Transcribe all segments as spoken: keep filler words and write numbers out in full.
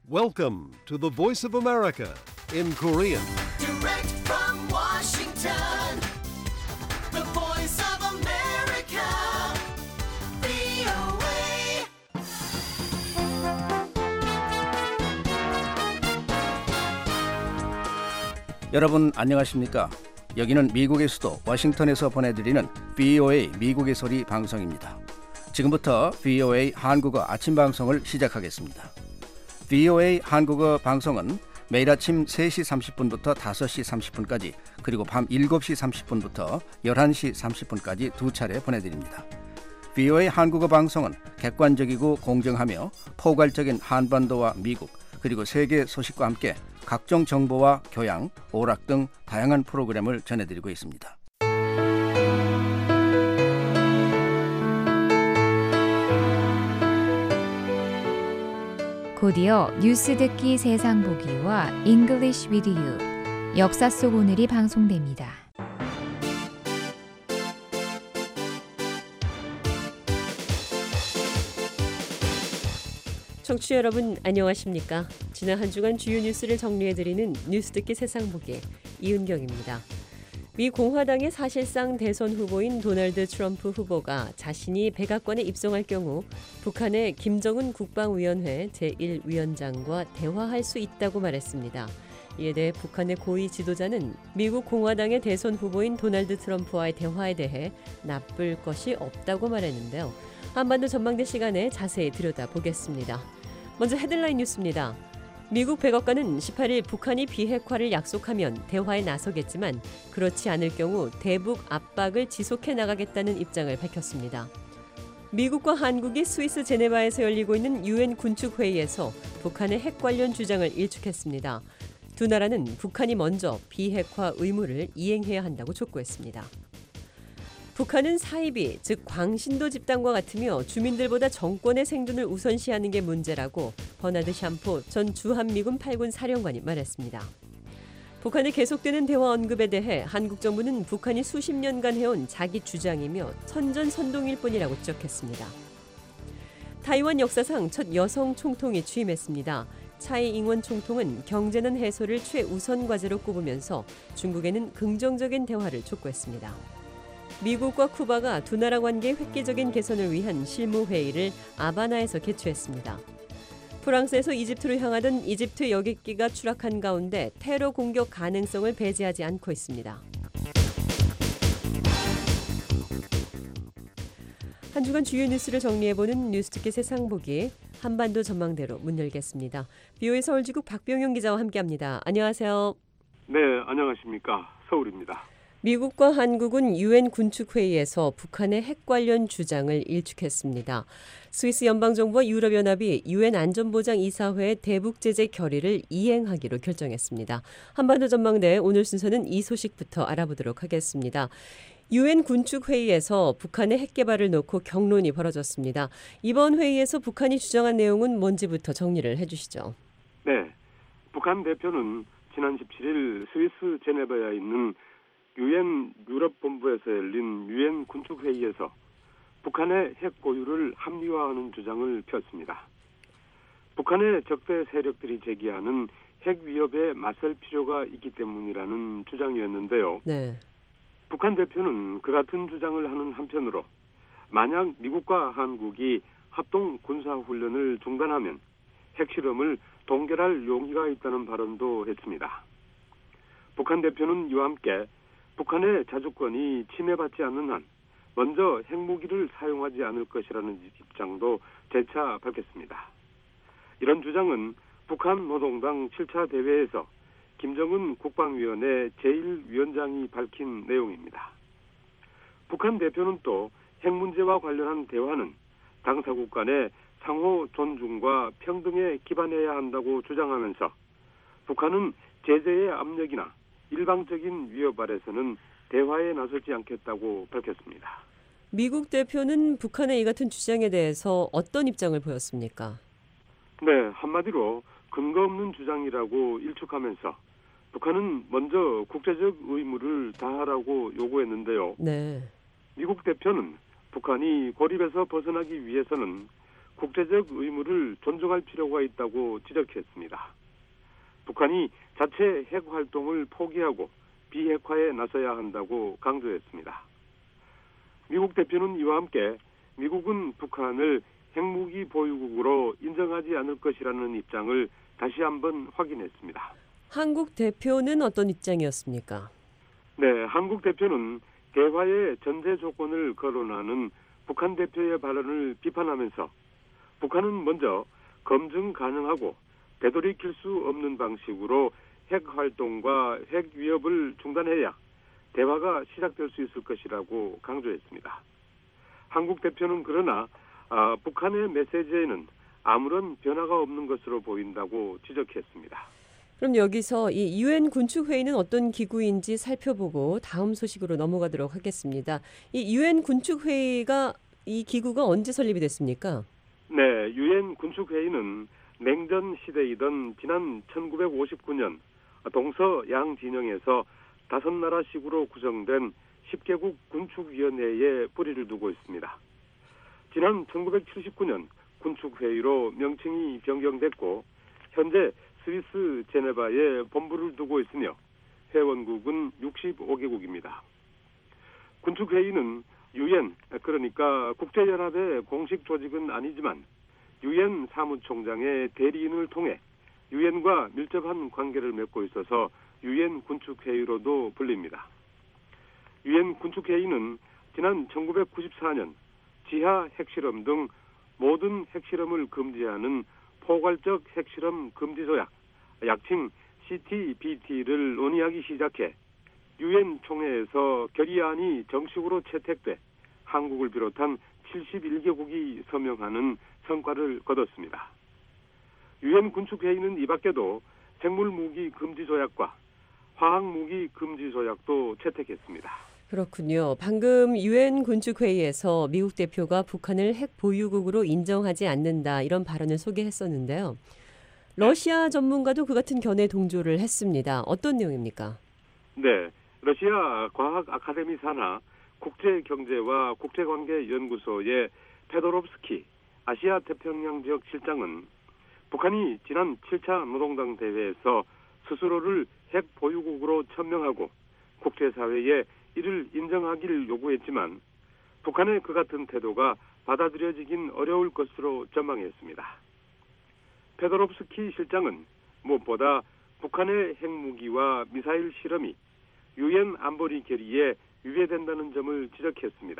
Welcome to the Voice of America in Korean. Direct from Washington, the Voice of America, 브이오에이. 여러분 안녕하십니까? 여기는 미국의 수도 워싱턴에서 보내드리는 브이오에이 미국의 소리 방송입니다. 지금부터 브이오에이 한국어 아침 방송을 시작하겠습니다. 브이오에이 한국어 방송은 매일 아침 세 시 삼십 분부터 다섯 시 삼십 분까지 그리고 밤 일곱 시 삼십 분부터 열한 시 삼십 분까지 두 차례 보내드립니다. 브이오에이 한국어 방송은 객관적이고 공정하며 포괄적인 한반도와 미국 그리고 세계 소식과 함께 각종 정보와 교양, 오락 등 다양한 프로그램을 전해드리고 있습니다. 곧이어 뉴스 듣기 세상 보기와 English with you, 역사 속 오늘이 방송됩니다. 청취자 여러분 안녕하십니까? 지난 한 주간 주요 뉴스를 정리해드리는 뉴스 듣기 세상 보기 이은경입니다. 미 공화당의 사실상 대선 후보인 도널드 트럼프 후보가 자신이 백악관에 입성할 경우 북한의 김정은 국방위원회 제일 위원장과 대화할 수 있다고 말했습니다. 이에 대해 북한의 고위 지도자는 미국 공화당의 대선 후보인 도널드 트럼프와의 대화에 대해 나쁠 것이 없다고 말했는데요. 한반도 전망대 시간에 자세히 들여다보겠습니다. 먼저 헤드라인 뉴스입니다. 미국 백악관은 십팔 일 북한이 비핵화를 약속하면 대화에 나서겠지만 그렇지 않을 경우 대북 압박을 지속해 나가겠다는 입장을 밝혔습니다. 미국과 한국이 스위스 제네바에서 열리고 있는 유엔 군축회의에서 북한의 핵 관련 주장을 일축했습니다. 두 나라는 북한이 먼저 비핵화 의무를 이행해야 한다고 촉구했습니다. 북한은 사이비, 즉 광신도 집단과 같으며 주민들보다 정권의 생존을 우선시하는 게 문제라고 버나드 샴포 전 주한미군 팔 군 사령관이 말했습니다. 북한의 계속되는 대화 언급에 대해 한국 정부는 북한이 수십 년간 해온 자기 주장이며 선전선동일 뿐이라고 지적했습니다. 타이완 역사상 첫 여성 총통이 취임했습니다. 차이 잉원 총통은 경제는 해소를 최우선 과제로 꼽으면서 중국에는 긍정적인 대화를 촉구했습니다. 미국과 쿠바가 두 나라 관계의 획기적인 개선을 위한 실무회의를 아바나에서 개최했습니다. 프랑스에서 이집트로 향하던 이집트 여객기가 추락한 가운데 테러 공격 가능성을 배제하지 않고 있습니다. 한 주간 주요 뉴스를 정리해보는 뉴스듣기 세상 보기 한반도 전망대로 문 열겠습니다. 브이오에이 서울지국 박병용 기자와 함께합니다. 안녕하세요. 네, 안녕하십니까. 서울입니다. 미국과 한국은 유엔 군축회의에서 북한의 핵 관련 주장을 일축했습니다. 스위스 연방정부와 유럽연합이 유엔 안전보장이사회의 대북 제재 결의를 이행하기로 결정했습니다. 한반도 전망대 오늘 순서는 이 소식부터 알아보도록 하겠습니다. 유엔 군축회의에서 북한의 핵 개발을 놓고 격론이 벌어졌습니다. 이번 회의에서 북한이 주장한 내용은 뭔지부터 정리를 해주시죠. 네, 북한 대표는 지난 십칠 일 스위스 제네바에 있는 유엔 유럽본부에서 열린 유엔 군축회의에서 북한의 핵 보유를 합리화하는 주장을 폈습니다. 북한의 적대 세력들이 제기하는 핵 위협에 맞설 필요가 있기 때문이라는 주장이었는데요. 네. 북한 대표는 그 같은 주장을 하는 한편으로 만약 미국과 한국이 합동 군사훈련을 중단하면 핵실험을 동결할 용의가 있다는 발언도 했습니다. 북한 대표는 이와 함께 북한의 자주권이 침해받지 않는 한 먼저 핵무기를 사용하지 않을 것이라는 입장도 재차 밝혔습니다. 이런 주장은 북한 노동당 칠 차 대회에서 김정은 국방위원회 제일 위원장이 밝힌 내용입니다. 북한 대표는 또 핵 문제와 관련한 대화는 당사국 간의 상호 존중과 평등에 기반해야 한다고 주장하면서 북한은 제재의 압력이나 일방적인 위협 아래서는 대화에 나서지 않겠다고 밝혔습니다. 미국 대표는 북한의 이 같은 주장에 대해서 어떤 입장을 보였습니까? 네, 한마디로 근거 없는 주장이라고 일축하면서 북한은 먼저 국제적 의무를 다하라고 요구했는데요. 네. 미국 대표는 북한이 고립에서 벗어나기 위해서는 국제적 의무를 존중할 필요가 있다고 지적했습니다. 북한이 자체 핵 활동을 포기하고 비핵화에 나서야 한다고 강조했습니다. 미국 대표는 이와 함께 미국은 북한을 핵무기 보유국으로 인정하지 않을 것이라는 입장을 다시 한번 확인했습니다. 한국 대표는 어떤 입장이었습니까? 네, 한국 대표는 대화의 전제 조건을 거론하는 북한 대표의 발언을 비판하면서 북한은 먼저 검증 가능하고 되돌이킬 수 없는 방식으로 핵 활동과 핵 위협을 중단해야 대화가 시작될 수 있을 것이라고 강조했습니다. 한국 대표는 그러나 아, 북한의 메시지에는 아무런 변화가 없는 것으로 보인다고 지적했습니다. 그럼 여기서 이 유엔 군축회의는 어떤 기구인지 살펴보고 다음 소식으로 넘어가도록 하겠습니다. 이 유엔 군축회의가 이 기구가 언제 설립이 됐습니까? 네, 유엔 군축회의는 냉전 시대이던 지난 천구백오십구 년 동서양 진영에서 다섯 나라식으로 구성된 십 개국 군축위원회에 뿌리를 두고 있습니다. 지난 천구백칠십구 년 군축회의로 명칭이 변경됐고 현재 스위스 제네바에 본부를 두고 있으며 회원국은 육십오 개국입니다. 군축회의는 유엔, 그러니까 국제연합의 공식 조직은 아니지만 유엔 사무총장의 대리인을 통해 유엔과 밀접한 관계를 맺고 있어서 유엔 군축회의로도 불립니다. 유엔 군축회의는 지난 천구백구십사 년 지하 핵실험 등 모든 핵실험을 금지하는 포괄적 핵실험 금지 조약, 약칭 씨티비티를 논의하기 시작해 유엔 총회에서 결의안이 정식으로 채택돼 한국을 비롯한 칠십일 개국이 서명하는 성과를 거뒀습니다. 유엔 군축회의는 이 밖에도 생물무기 금지 조약과 화학무기 금지 조약도 채택했습니다. 그렇군요. 방금 유엔 군축회의에서 미국 대표가 북한을 핵 보유국으로 인정하지 않는다 이런 발언을 소개했었는데요. 러시아 전문가도 그 같은 견해 동조를 했습니다. 어떤 내용입니까? 네, 러시아 과학 아카데미 산하 국제경제와 국제관계연구소의 페도롭스키 아시아 태평양 지역 실장은 북한이 지난 칠 차 노동당 대회에서 스스로를 핵 보유국으로 천명하고 국제사회에 이를 인정하기를 요구했지만 북한의 그 같은 태도가 받아들여지긴 어려울 것으로 전망했습니다. 페도롭스키 실장은 무엇보다 북한의 핵무기와 미사일 실험이 유엔 안보리 결의에 위배된다는 점을 지적했습니다.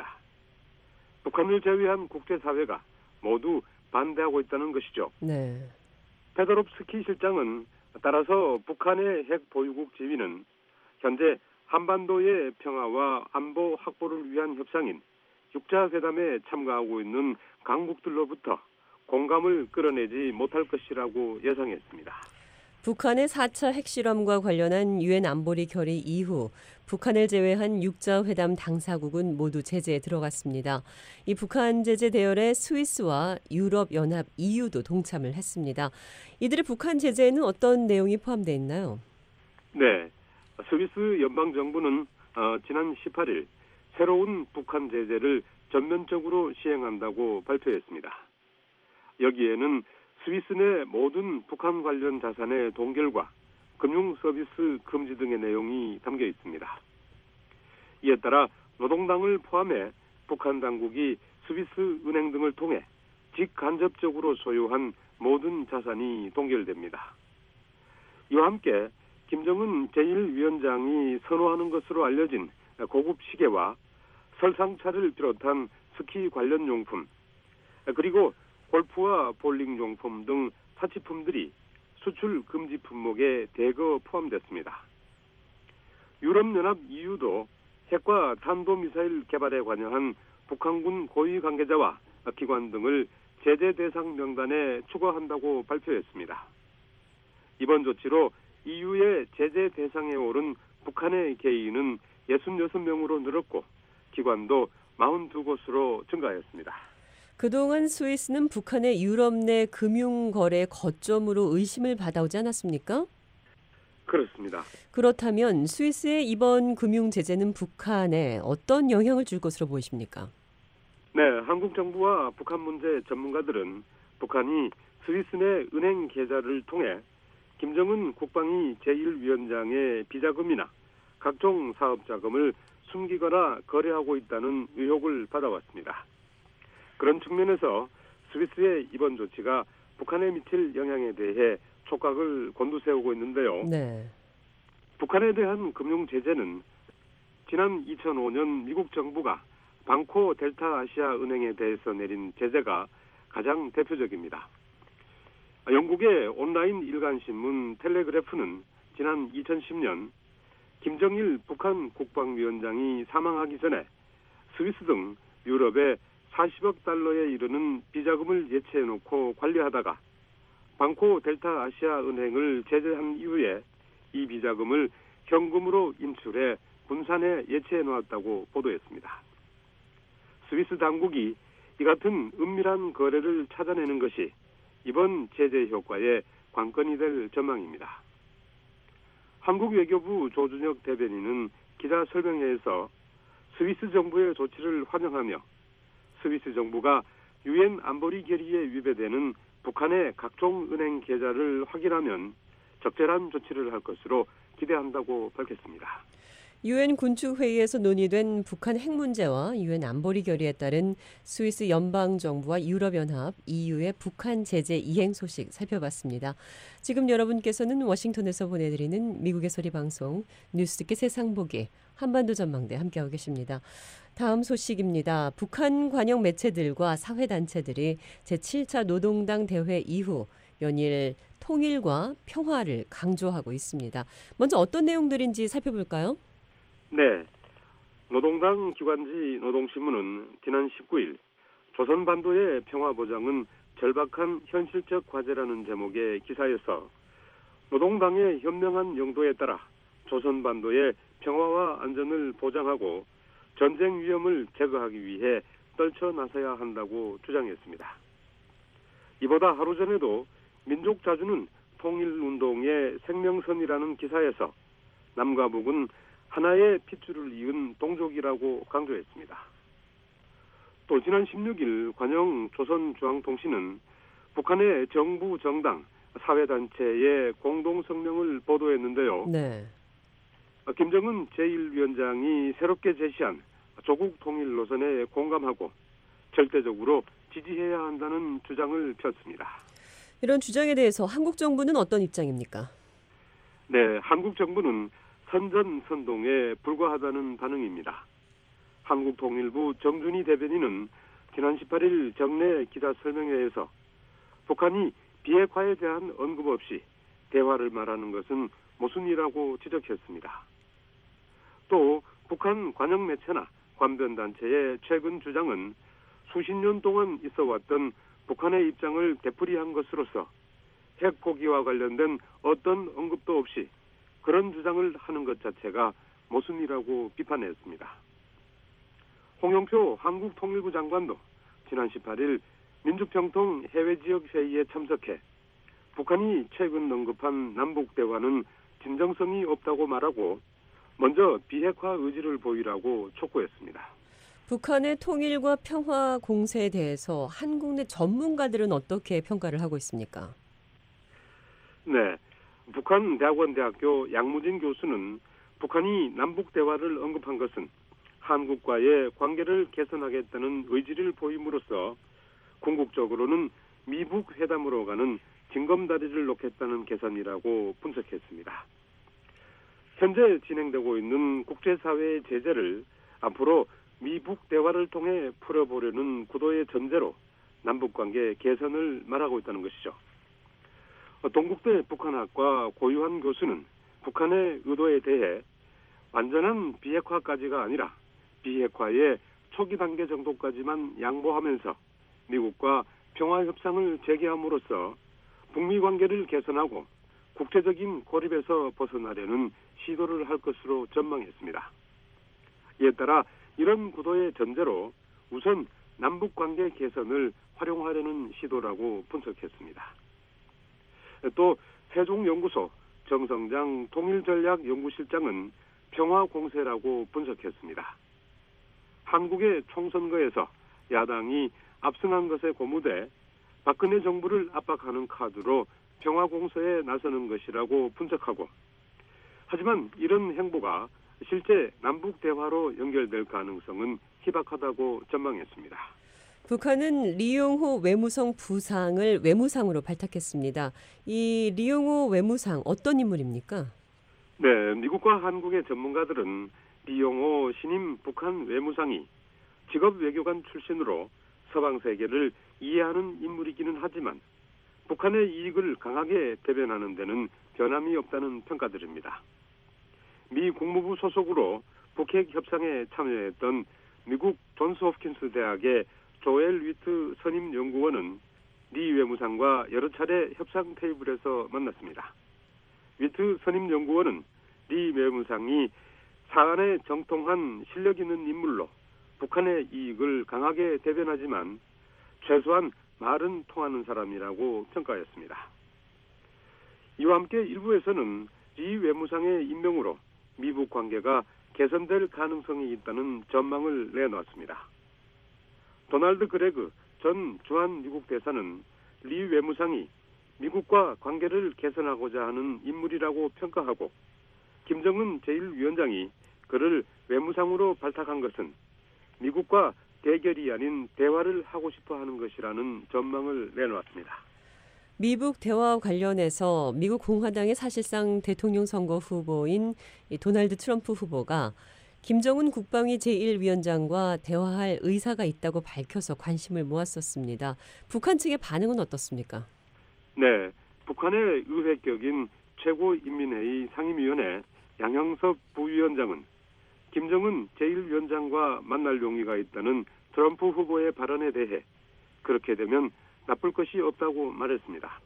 북한을 제외한 국제사회가 모두 반대하고 있다는 것이죠. 네. 페도롭스키 실장은 따라서 북한의 핵 보유국 지위는 현재 한반도의 평화와 안보 확보를 위한 협상인 육자회담에 참가하고 있는 강국들로부터 공감을 끌어내지 못할 것이라고 예상했습니다. 북한의 사 차 핵실험과 관련한 유엔 안보리 결의 이후 북한을 제외한 육자회담 당사국은 모두 제재에 들어갔습니다. 이 북한 제재 대열에 스위스와 유럽연합 이유도 동참을 했습니다. 이들의 북한 제재에는 어떤 내용이 포함되어 있나요? 네, 스위스 연방정부는 어, 지난 십팔 일 새로운 북한 제재를 전면적으로 시행한다고 발표했습니다. 여기에는 스위스 내 모든 북한 관련 자산의 동결과 금융 서비스 금지 등의 내용이 담겨 있습니다. 이에 따라 노동당을 포함해 북한 당국이 스위스 은행 등을 통해 직간접적으로 소유한 모든 자산이 동결됩니다. 이와 함께 김정은 제일 위원장이 선호하는 것으로 알려진 고급 시계와 설상차를 비롯한 스키 관련 용품, 그리고 골프와 볼링 용품 등 사치품들이 수출 금지 품목에 대거 포함됐습니다. 유럽연합 이유도 핵과 탄도미사일 개발에 관여한 북한군 고위 관계자와 기관 등을 제재 대상 명단에 추가한다고 발표했습니다. 이번 조치로 이유의 제재 대상에 오른 북한의 개인은 육십육 명으로 늘었고 기관도 사십이 곳으로 증가했습니다. 그동안 스위스는 북한의 유럽 내 금융거래 거점으로 의심을 받아오지 않았습니까? 그렇습니다. 그렇다면 스위스의 이번 금융 제재는 북한에 어떤 영향을 줄 것으로 보이십니까? 네, 한국 정부와 북한 문제 전문가들은 북한이 스위스 내 은행 계좌를 통해 김정은 국방위 제일 위원장의 비자금이나 각종 사업 자금을 숨기거나 거래하고 있다는 의혹을 받아왔습니다. 그런 측면에서 스위스의 이번 조치가 북한에 미칠 영향에 대해 촉각을 곤두세우고 있는데요. 네. 북한에 대한 금융 제재는 지난 이천오 년 미국 정부가 방코 델타 아시아 은행에 대해서 내린 제재가 가장 대표적입니다. 영국의 온라인 일간 신문 텔레그래프는 지난 이천십 년 김정일 북한 국방위원장이 사망하기 전에 스위스 등 유럽에 사십억 달러에 이르는 비자금을 예치해놓고 관리하다가 방코 델타 아시아 은행을 제재한 이후에 이 비자금을 현금으로 인출해 군산에 예치해 놓았다고 보도했습니다. 스위스 당국이 이 같은 은밀한 거래를 찾아내는 것이 이번 제재 효과의 관건이 될 전망입니다. 한국 외교부 조준혁 대변인은 기자 설명회에서 스위스 정부의 조치를 환영하며 스위스 정부가 유엔 안보리 결의에 위배되는 북한의 각종 은행 계좌를 확인하면 적절한 조치를 할 것으로 기대한다고 밝혔습니다. 유엔 군축회의에서 논의된 북한 핵 문제와 유엔 안보리 결의에 따른 스위스 연방정부와 유럽연합, 이유의 북한 제재 이행 소식 살펴봤습니다. 지금 여러분께서는 워싱턴에서 보내드리는 미국의 소리 방송 뉴스 듣기 세상 보기 한반도 전망대 함께하고 계십니다. 다음 소식입니다. 북한 관영 매체들과 사회단체들이 제칠 차 노동당 대회 이후 연일 통일과 평화를 강조하고 있습니다. 먼저 어떤 내용들인지 살펴볼까요? 네, 노동당 기관지 노동신문은 지난 십구 일 조선반도의 평화보장은 절박한 현실적 과제라는 제목의 기사에서 노동당의 현명한 용도에 따라 조선반도의 평화와 안전을 보장하고 전쟁 위험을 제거하기 위해 떨쳐나서야 한다고 주장했습니다. 이보다 하루 전에도 민족자주는 통일운동의 생명선이라는 기사에서 남과 북은 하나의 핏줄을 이은 동족이라고 강조했습니다. 또 지난 십육 일 관영 조선중앙통신은 북한의 정부, 정당, 사회단체의 공동성명을 보도했는데요. 네. 김정은 제일 위원장이 새롭게 제시한 조국 통일 노선에 공감하고 절대적으로 지지해야 한다는 주장을 폈습니다. 이런 주장에 대해서 한국 정부는 어떤 입장입니까? 네, 한국 정부는 선전선동에 불과하다는 반응입니다. 한국통일부 정준희 대변인은 지난 십팔 일 정례 기자 설명회에서 북한이 비핵화에 대한 언급 없이 대화를 말하는 것은 모순이라고 지적했습니다. 또 북한 관영매체나 관변단체의 최근 주장은 수십 년 동안 있어왔던 북한의 입장을 되풀이한 것으로서 핵 포기와 관련된 어떤 언급도 없이 그런 주장을 하는 것 자체가 모순이라고 비판했습니다. 홍영표 한국통일부 장관도 지난 십팔 일 민주평통 해외지역회의에 참석해 북한이 최근 언급한 남북대화는 진정성이 없다고 말하고 먼저 비핵화 의지를 보이라고 촉구했습니다. 북한의 통일과 평화 공세에 대해서 한국 내 전문가들은 어떻게 평가를 하고 있습니까? 네, 북한 대학원대학교 양무진 교수는 북한이 남북대화를 언급한 것은 한국과의 관계를 개선하겠다는 의지를 보임으로써 궁극적으로는 미북 회담으로 가는 징검다리를 놓겠다는 계산이라고 분석했습니다. 현재 진행되고 있는 국제사회의 제재를 앞으로 미북 대화를 통해 풀어보려는 구도의 전제로 남북관계 개선을 말하고 있다는 것이죠. 동국대 북한학과 고유한 교수는 북한의 의도에 대해 완전한 비핵화까지가 아니라 비핵화의 초기 단계 정도까지만 양보하면서 미국과 평화협상을 재개함으로써 북미 관계를 개선하고 국제적인 고립에서 벗어나려는 시도를 할 것으로 전망했습니다. 이에 따라 이런 구도의 전제로 우선 남북관계 개선을 활용하려는 시도라고 분석했습니다. 또 세종연구소 정성장 통일전략연구실장은 평화공세라고 분석했습니다. 한국의 총선거에서 야당이 압승한 것에 고무돼 박근혜 정부를 압박하는 카드로 평화공서에 나서는 것이라고 분석하고, 하지만 이런 행보가 실제 남북 대화로 연결될 가능성은 희박하다고 전망했습니다. 북한은 리용호 외무성 부상을 외무상으로 발탁했습니다. 이 리용호 외무상 어떤 인물입니까? 네, 미국과 한국의 전문가들은 리용호 신임 북한 외무상이 직업 외교관 출신으로 서방 세계를 이해하는 인물이기는 하지만 북한의 이익을 강하게 대변하는 데는 변함이 없다는 평가들입니다. 미 국무부 소속으로 북핵 협상에 참여했던 미국 존스 홉킨스 대학의 조엘 위트 선임 연구원은 리 외무상과 여러 차례 협상 테이블에서 만났습니다. 위트 선임 연구원은 리 외무상이 사안에 정통한 실력 있는 인물로 북한의 이익을 강하게 대변하지만 최소한 말은 통하는 사람이라고 평가했습니다. 이와 함께 일부에서는 리 외무상의 임명으로 미북 관계가 개선될 가능성이 있다는 전망을 내놓았습니다. 도널드 그레그 전 주한 미국 대사는 리 외무상이 미국과 관계를 개선하고자 하는 인물이라고 평가하고, 김정은 제일 위원장이 그를 외무상으로 발탁한 것은 미국과 대결이 아닌 대화를 하고 싶어 하는 것이라는 전망을 내놓았습니다. 미북 대화와 관련해서 미국 공화당의 사실상 대통령 선거 후보인 도널드 트럼프 후보가 김정은 국방위 제일 위원장과 대화할 의사가 있다고 밝혀서 관심을 모았었습니다. 북한 측의 반응은 어떻습니까? 네, 북한의 의회격인 최고인민회의 상임위원회 양형섭 부위원장은 김정은 제일 위원장과 만날 용의가 있다는 트럼프 후보의 발언에 대해 그렇게 되면 나쁠 것이 없다고 말했습니다.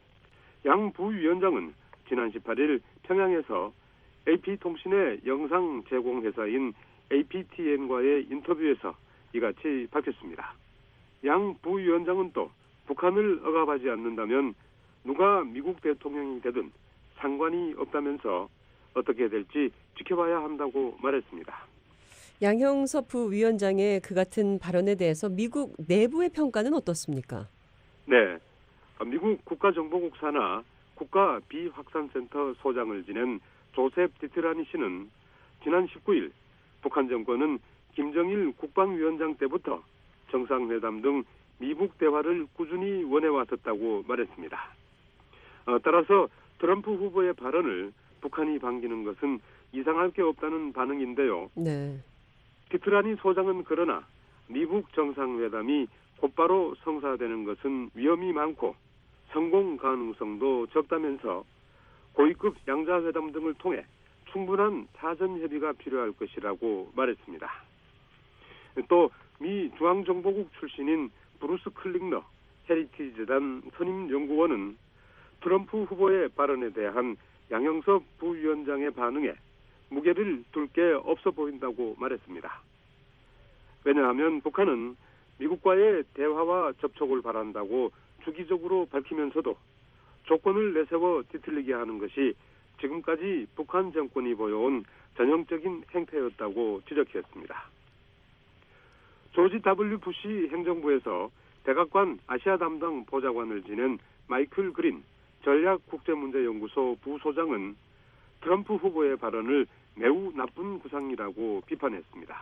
양 부위원장은 지난 십팔 일 평양에서 에이피통신의 영상 제공 회사인 에이피티엔과의 인터뷰에서 이같이 밝혔습니다. 양 부위원장은 또 북한을 억압하지 않는다면 누가 미국 대통령이 되든 상관이 없다면서 어떻게 될지 지켜봐야 한다고 말했습니다. 양형섭 부위원장의 그 같은 발언에 대해서 미국 내부의 평가는 어떻습니까? 네, 미국 국가정보국 산하 국가비확산센터 소장을 지낸 조셉 디트라니 씨는 지난 십구 일 북한 정권은 김정일 국방위원장 때부터 정상회담 등 미북 대화를 꾸준히 원해왔었다고 말했습니다. 어, 따라서 트럼프 후보의 발언을 북한이 반기는 것은 이상할 게 없다는 반응인데요. 네. 디트라니 소장은 그러나 미북 정상회담이 곧바로 성사되는 것은 위험이 많고 성공 가능성도 적다면서 고위급 양자회담 등을 통해 충분한 사전 협의가 필요할 것이라고 말했습니다. 또 미 중앙정보국 출신인 브루스 클링너 헤리티지재단 선임연구원은 트럼프 후보의 발언에 대한 양형섭 부위원장의 반응에 무게를 둘 게 없어 보인다고 말했습니다. 왜냐하면 북한은 미국과의 대화와 접촉을 바란다고 주기적으로 밝히면서도 조건을 내세워 뒤틀리게 하는 것이 지금까지 북한 정권이 보여온 전형적인 행태였다고 지적했습니다. 조지 더블유 부시 행정부에서 백악관 아시아 담당 보좌관을 지낸 마이클 그린 전략국제문제연구소 부소장은 트럼프 후보의 발언을 매우 나쁜 구상이라고 비판했습니다.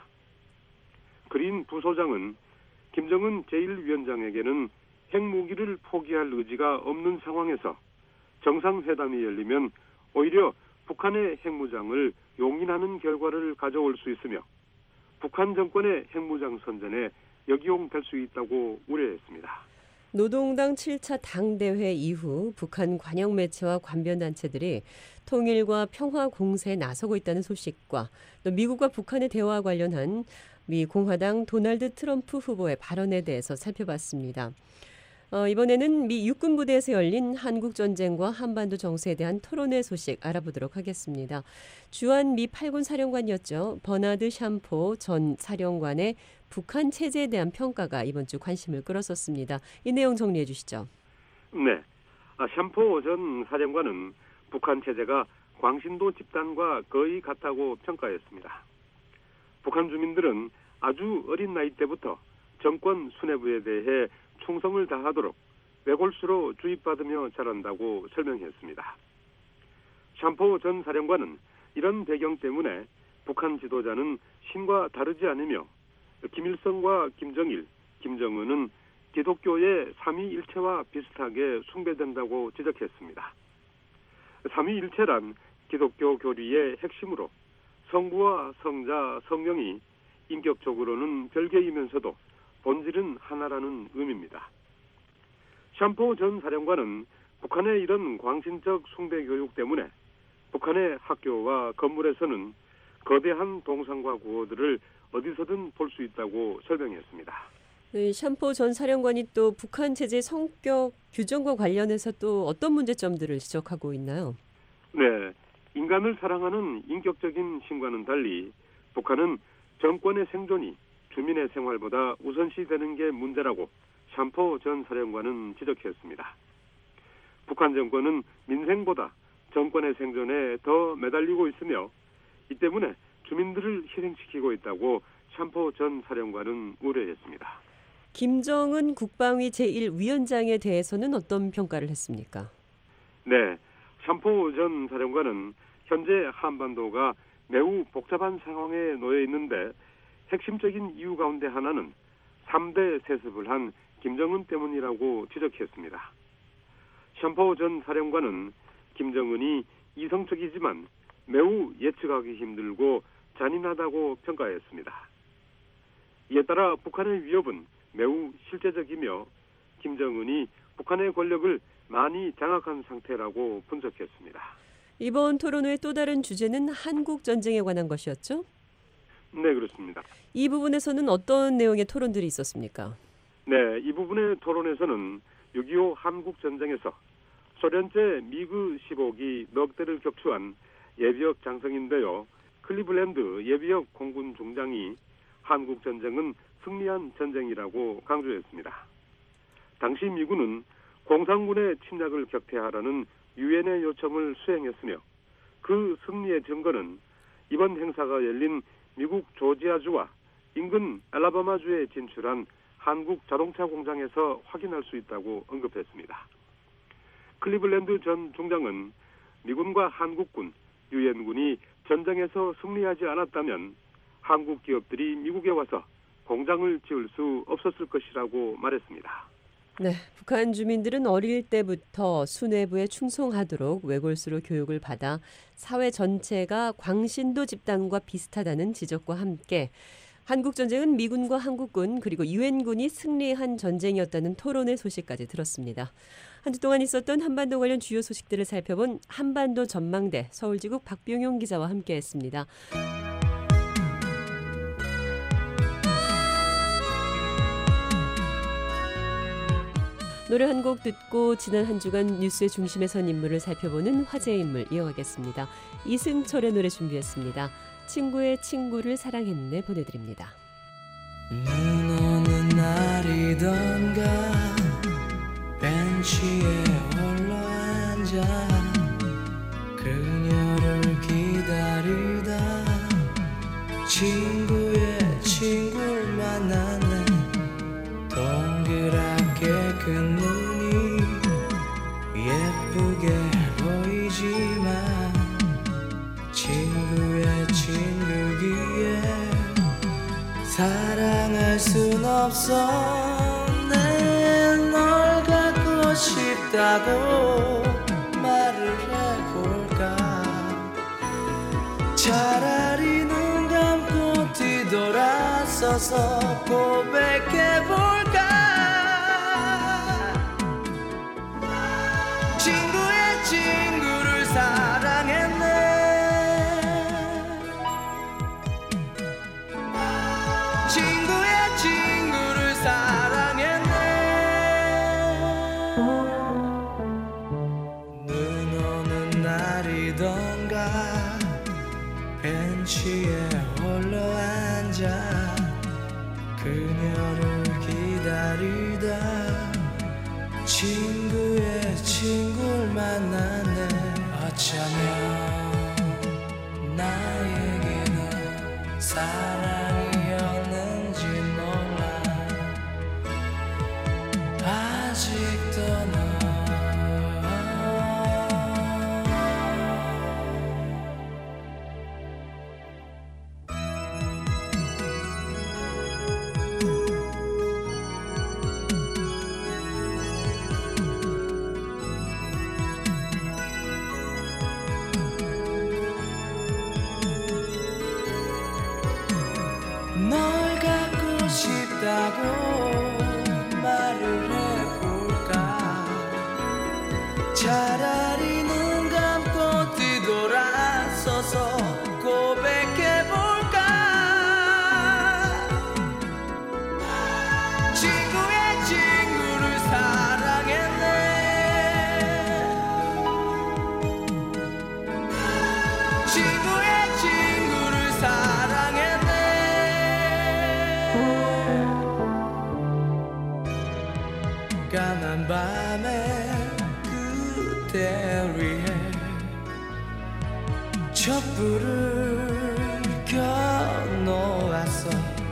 그린 부소장은 김정은 제일 위원장에게는 핵무기를 포기할 의지가 없는 상황에서 정상회담이 열리면 오히려 북한의 핵무장을 용인하는 결과를 가져올 수 있으며 북한 정권의 핵무장 선전에 역이용될 수 있다고 우려했습니다. 노동당 칠 차 당대회 이후 북한 관영 매체와 관변 단체들이 통일과 평화 공세에 나서고 있다는 소식과 또 미국과 북한의 대화와 관련한 미 공화당 도널드 트럼프 후보의 발언에 대해서 살펴봤습니다. 어, 이번에는 미 육군부대에서 열린 한국전쟁과 한반도 정세에 대한 토론회 소식 알아보도록 하겠습니다. 주한 미 팔 군 사령관이었죠. 버나드 샴포 전 사령관의 북한 체제에 대한 평가가 이번 주 관심을 끌었었습니다. 이 내용 정리해 주시죠. 네, 아, 샴포 전 사령관은 북한 체제가 광신도 집단과 거의 같다고 평가했습니다. 북한 주민들은 아주 어린 나이 때부터 정권 수뇌부에 대해 충성을 다하도록 외골수로 주입받으며 자란다고 설명했습니다. 샴포 전 사령관은 이런 배경 때문에 북한 지도자는 신과 다르지 않으며 김일성과 김정일, 김정은은 기독교의 삼위일체와 비슷하게 숭배된다고 지적했습니다. 삼위일체란 기독교 교리의 핵심으로 성부와 성자, 성령이 인격적으로는 별개이면서도 본질은 하나라는 의미입니다. 샴포 전 사령관은 북한의 이런 광신적 숭배 교육 때문에 북한의 학교와 건물에서는 거대한 동상과 구호들을 어디서든 볼 수 있다고 설명했습니다. 네, 샴포 전 사령관이 또 북한 체제 성격 규정과 관련해서 또 어떤 문제점들을 지적하고 있나요? 네, 인간을 사랑하는 인격적인 신과는 달리 북한은 정권의 생존이 주민의 생활보다 우선시되는 게 문제라고 샴포 전 사령관은 지적했습니다. 북한 정권은 민생보다 정권의 생존에 더 매달리고 있으며 이 때문에 주민들을 희생시키고 있다고 샴포 전 사령관은 우려했습니다. 김정은 국방위 제일 위원장에 대해서는 어떤 평가를 했습니까? 네, 샴포 전 사령관은 현재 한반도가 매우 복잡한 상황에 놓여 있는데 핵심적인 이유 가운데 하나는 삼 대 세습을 한 김정은 때문이라고 지적했습니다. 샴포 전 사령관은 김정은이 이성적이지만 매우 예측하기 힘들고 잔인하다고 평가했습니다. 이에 따라 북한의 위협은 매우 실제적이며 김정은이 북한의 권력을 많이 장악한 상태라고 분석했습니다. 이번 토론회의 또 다른 주제는 한국 전쟁에 관한 것이었죠? 네, 그렇습니다. 이 부분에서는 어떤 내용의 토론들이 있었습니까? 네, 이 부분의 토론에서는 육이오 한국 전쟁에서 소련제 미그 십오 기 넉 대를 격추한 예비역 장성인데요. 클리블랜드 예비역 공군 중장이 한국 전쟁은 승리한 전쟁이라고 강조했습니다. 당시 미군은 공산군의 침략을 격퇴하라는 유엔의 요청을 수행했으며 그 승리의 증거는 이번 행사가 열린 미국 조지아주와 인근 알라바마주에 진출한 한국 자동차 공장에서 확인할 수 있다고 언급했습니다. 클리블랜드 전 중장은 미군과 한국군, 유엔군이 전쟁에서 승리하지 않았다면 한국 기업들이 미국에 와서 공장을 지을 수 없었을 것이라고 말했습니다. 네, 북한 주민들은 어릴 때부터 수뇌부에 충성하도록 외골수로 교육을 받아 사회 전체가 광신도 집단과 비슷하다는 지적과 함께 한국전쟁은 미군과 한국군 그리고 유엔군이 승리한 전쟁이었다는 토론의 소식까지 들었습니다. 한 주 동안 있었던 한반도 관련 주요 소식들을 살펴본 한반도 전망대 서울지국 박병용 기자와 함께했습니다. 노래 한 곡 듣고 지난 한 주간 뉴스의 중심에 선 인물을 살펴보는 화제의 인물 이어가겠습니다. 이승철의 노래 준비했습니다. 친구의 친구를 사랑했네 보내드립니다. 눈 오는 날이던가 벤치에 홀로 앉아 그녀를 기다리다 친구의 친구를 만났네. 동그랗게 큰 눈이 예쁘게 보이지만 친구의 친구기에 사랑할 순 없어. 내 널 갖고 싶다고 말을 해볼까. 차라리 눈 감고 뒤돌아서서 고백해볼까. 친구의 친구를 사랑했네. 친구의 친구를 사랑했네. 눈 오는 날이던가 벤치에 홀로 앉아 그녀를 기다리다 친구의 친구를 만났네. 어쩌면 나에게는 사랑이었는지 몰라. 만나고 말을 해볼까. 차라리 눈 감고 뒤돌아서서 고백해볼까. 친구의 친구를 사랑했네. 친구의 친구를 사랑했네. 까만 밤에 그댈 위해 촛불을 켜놓았어.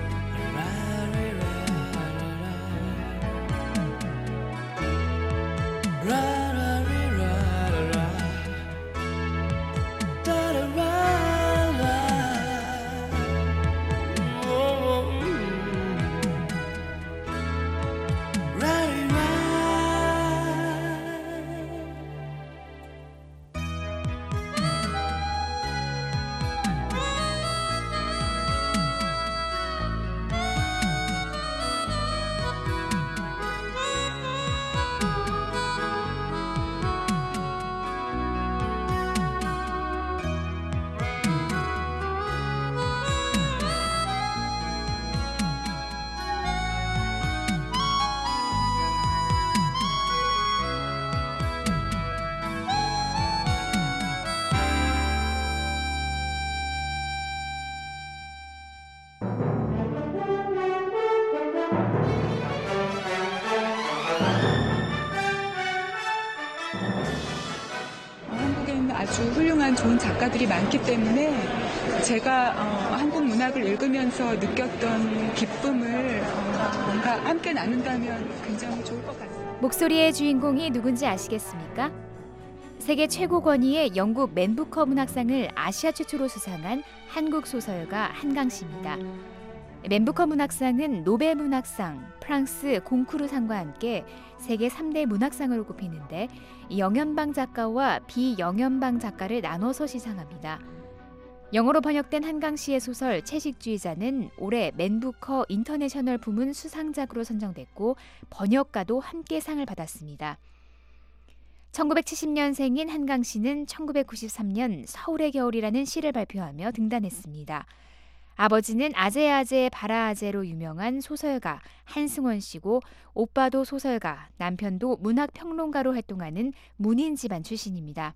아주 훌륭한 좋은 작가들이 많기 때문에 제가 어, 한국 문학을 읽으면서 느꼈던 기쁨을 어, 뭔가 함께 나눈다면 굉장히 좋을 것 같습니다. 목소리의 주인공이 누군지 아시겠습니까? 세계 최고 권위의 영국 맨부커 문학상을 아시아 최초로 수상한 한국 소설가 한강 씨입니다. 맨부커 문학상은 노벨 문학상, 프랑스 콩쿠르상과 함께 세계 삼 대 문학상으로 꼽히는데 영연방 작가와 비영연방 작가를 나눠서 시상합니다. 영어로 번역된 한강 씨의 소설 채식주의자는 올해 맨부커 인터내셔널 부문 수상작으로 선정됐고 번역가도 함께 상을 받았습니다. 천구백칠십 년생인 한강 씨는 천구백구십삼 년 서울의 겨울이라는 시를 발표하며 등단했습니다. 아버지는 아재아재 바라아재로 유명한 소설가 한승원 씨고 오빠도 소설가, 남편도 문학평론가로 활동하는 문인 집안 출신입니다.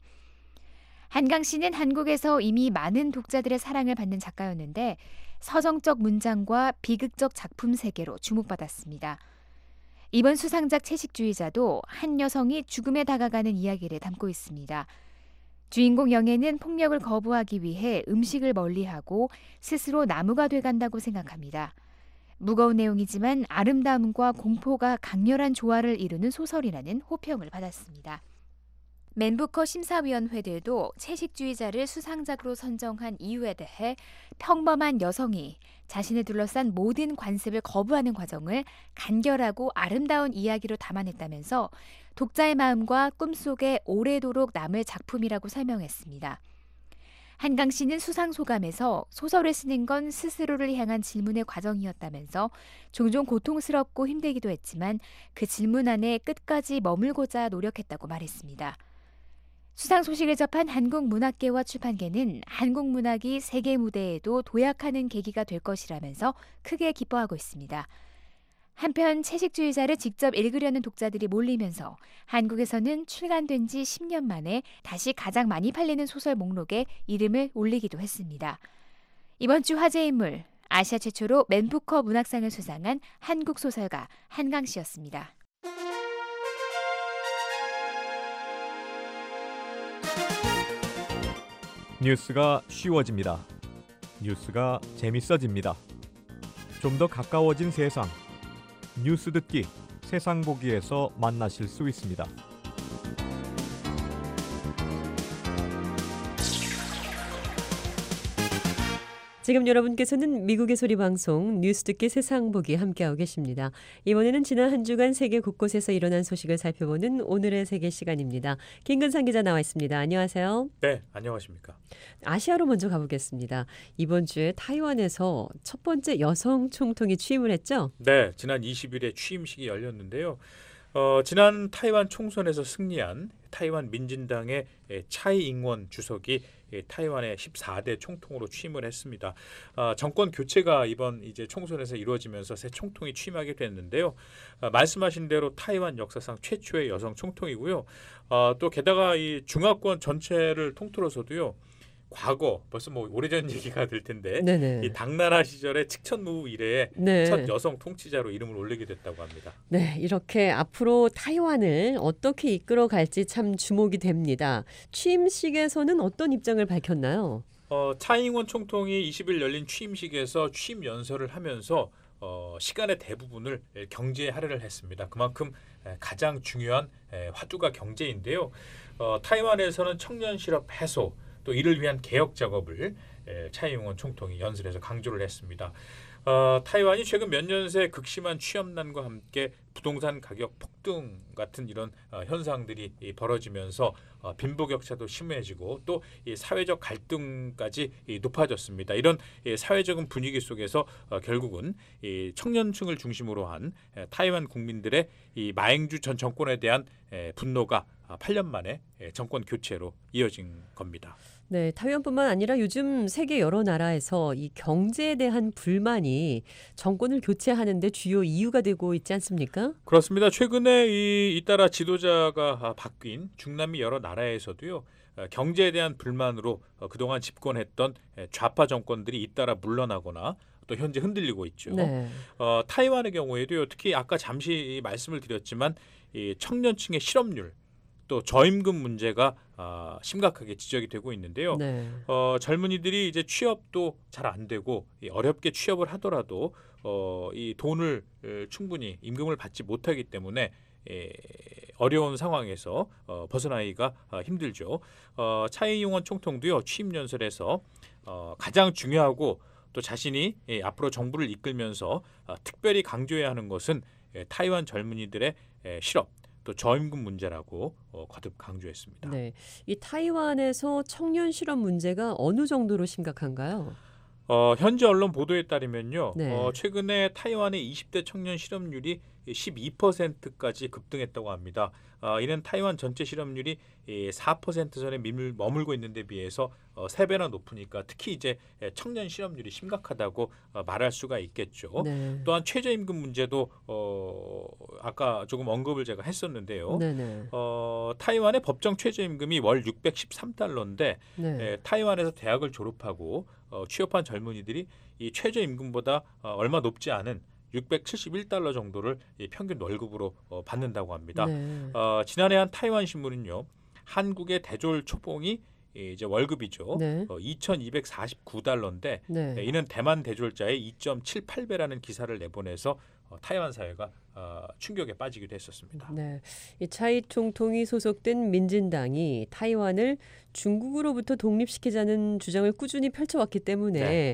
한강 씨는 한국에서 이미 많은 독자들의 사랑을 받는 작가였는데 서정적 문장과 비극적 작품 세계로 주목받았습니다. 이번 수상작 채식주의자도 한 여성이 죽음에 다가가는 이야기를 담고 있습니다. 주인공 영애는 폭력을 거부하기 위해 음식을 멀리하고 스스로 나무가 돼간다고 생각합니다. 무거운 내용이지만 아름다움과 공포가 강렬한 조화를 이루는 소설이라는 호평을 받았습니다. 맨부커 심사위원회들도 채식주의자를 수상작으로 선정한 이유에 대해 평범한 여성이 자신을 둘러싼 모든 관습을 거부하는 과정을 간결하고 아름다운 이야기로 담아냈다면서 독자의 마음과 꿈속에 오래도록 남을 작품이라고 설명했습니다. 한강 씨는 수상 소감에서 소설을 쓰는 건 스스로를 향한 질문의 과정이었다면서 종종 고통스럽고 힘들기도 했지만 그 질문 안에 끝까지 머물고자 노력했다고 말했습니다. 수상 소식을 접한 한국문학계와 출판계는 한국 문학이 세계 무대에도 도약하는 계기가 될 것이라면서 크게 기뻐하고 있습니다. 한편 채식주의자를 직접 읽으려는 독자들이 몰리면서 한국에서는 출간된 지 십 년 만에 다시 가장 많이 팔리는 소설 목록에 이름을 올리기도 했습니다. 이번 주 화제 인물, 아시아 최초로 맨부커 문학상을 수상한 한국 소설가 한강 씨였습니다. 뉴스가 쉬워집니다. 뉴스가 재밌어집니다. 좀 더 가까워진 세상. 뉴스 듣기, 세상 보기에서 만나실 수 있습니다. 지금 여러분께서는 미국의 소리 방송 뉴스 듣기 세상 보기 함께하고 계십니다. 이번에는 지난 한 주간 세계 곳곳에서 일어난 소식을 살펴보는 오늘의 세계 시간입니다. 김근상 기자 나와 있습니다. 안녕하세요. 네, 안녕하십니까. 아시아로 먼저 가보겠습니다. 이번 주에 타이완에서 첫 번째 여성 총통이 취임을 했죠? 네, 지난 이십 일에 취임식이 열렸는데요. 어, 지난 타이완 총선에서 승리한 타이완 민진당의 차이 잉원 주석이 타이완의 십사 대 총통으로 취임을 했습니다. 어, 정권 교체가 이번 이제 총선에서 이루어지면서 새 총통이 취임하게 됐는데요. 어, 말씀하신 대로 타이완 역사상 최초의 여성 총통이고요. 어, 또 게다가 이 중화권 전체를 통틀어서도요. 과거 벌써 뭐 오래전 얘기가 될 텐데 네네. 이 당나라 시절의 칙천무 이래의 네. 첫 여성 통치자로 이름을 올리게 됐다고 합니다. 네, 이렇게 앞으로 타이완을 어떻게 이끌어갈지 참 주목이 됩니다. 취임식에서는 어떤 입장을 밝혔나요? 어, 차이잉원 총통이 이십 일 열린 취임식에서 취임 연설을 하면서 어, 시간의 대부분을 경제에 할애를 했습니다. 그만큼 가장 중요한 화두가 경제인데요. 어, 타이완에서는 청년 실업 해소 또 이를 위한 개혁 작업을 차이잉원 총통이 연설에서 강조를 했습니다. 어, 타이완이 최근 몇 년 새 극심한 취업난과 함께 부동산 가격 폭등 같은 이런 어, 현상들이 이, 벌어지면서 어, 빈부격차도 심해지고 또 이 사회적 갈등까지 이, 높아졌습니다. 이런 이, 사회적인 분위기 속에서 어, 결국은 이 청년층을 중심으로 한 에, 타이완 국민들의 이 마행주 전 정권에 대한 에, 분노가 아, 팔 년 만에 에, 정권 교체로 이어진 겁니다. 네, 타이완뿐만 아니라 요즘 세계 여러 나라에서 이 경제에 대한 불만이 정권을 교체하는데 주요 이유가 되고 있지 않습니까? 그렇습니다. 최근에 이, 잇따라 지도자가 바뀐 중남미 여러 나라에서도요. 경제에 대한 불만으로 그동안 집권했던 좌파 정권들이 잇따라 물러나거나 또 현재 흔들리고 있죠. 네. 어, 타이완의 경우에도요. 특히 아까 잠시 말씀을 드렸지만 이 청년층의 실업률 또 저임금 문제가 아, 심각하게 지적이 되고 있는데요. 네. 어, 젊은이들이 이제 취업도 잘 안 되고 이 어렵게 취업을 하더라도 어, 이 돈을 에, 충분히 임금을 받지 못하기 때문에 에, 어려운 상황에서 어, 벗어나기가 어, 힘들죠. 어, 차이잉원 총통도요 취임 연설에서 어, 가장 중요하고 또 자신이 예, 앞으로 정부를 이끌면서 어, 특별히 강조해야 하는 것은 예, 타이완 젊은이들의 예, 실업 또 저임금 문제라고 어, 거듭 강조했습니다. 네, 이 타이완에서 청년 실업 문제가 어느 정도로 심각한가요? 어, 현지 언론 보도에 따르면요, 네. 어, 최근에 타이완의 이십 대 청년 실업률이 십이 퍼센트까지 급등했다고 합니다. 어, 이는 타이완 전체 실업률이 사 퍼센트 선에 머물고 있는 데 비해서 어, 세 배나 높으니까 특히 이제 청년 실업률이 심각하다고 어, 말할 수가 있겠죠. 네. 또한 최저임금 문제도 어, 아까 조금 언급을 제가 했었는데요. 네네. 어, 타이완의 법정 최저임금이 월 육백십삼 달러인데 네. 에, 타이완에서 대학을 졸업하고 어, 취업한 젊은이들이 이 최저임금보다 어, 얼마 높지 않은 육백칠십일 달러 정도를 이 평균 월급으로 어, 받는다고 합니다. 네. 어, 지난해 한 타이완 신문은요, 한국의 대졸 초봉이 이제 월급이죠. 네. 어, 이천이백사십구 달러인데 네. 에, 이는 대만 대졸자의 이 점 칠팔 배라는 기사를 내보내서 어, 타이완 사회가 어, 충격에 빠지기도 했었습니다. 네, 이 차이 총통이 소속된 민진당이 타이완을 중국으로부터 독립시키자는 주장을 꾸준히 펼쳐왔기 때문에 네.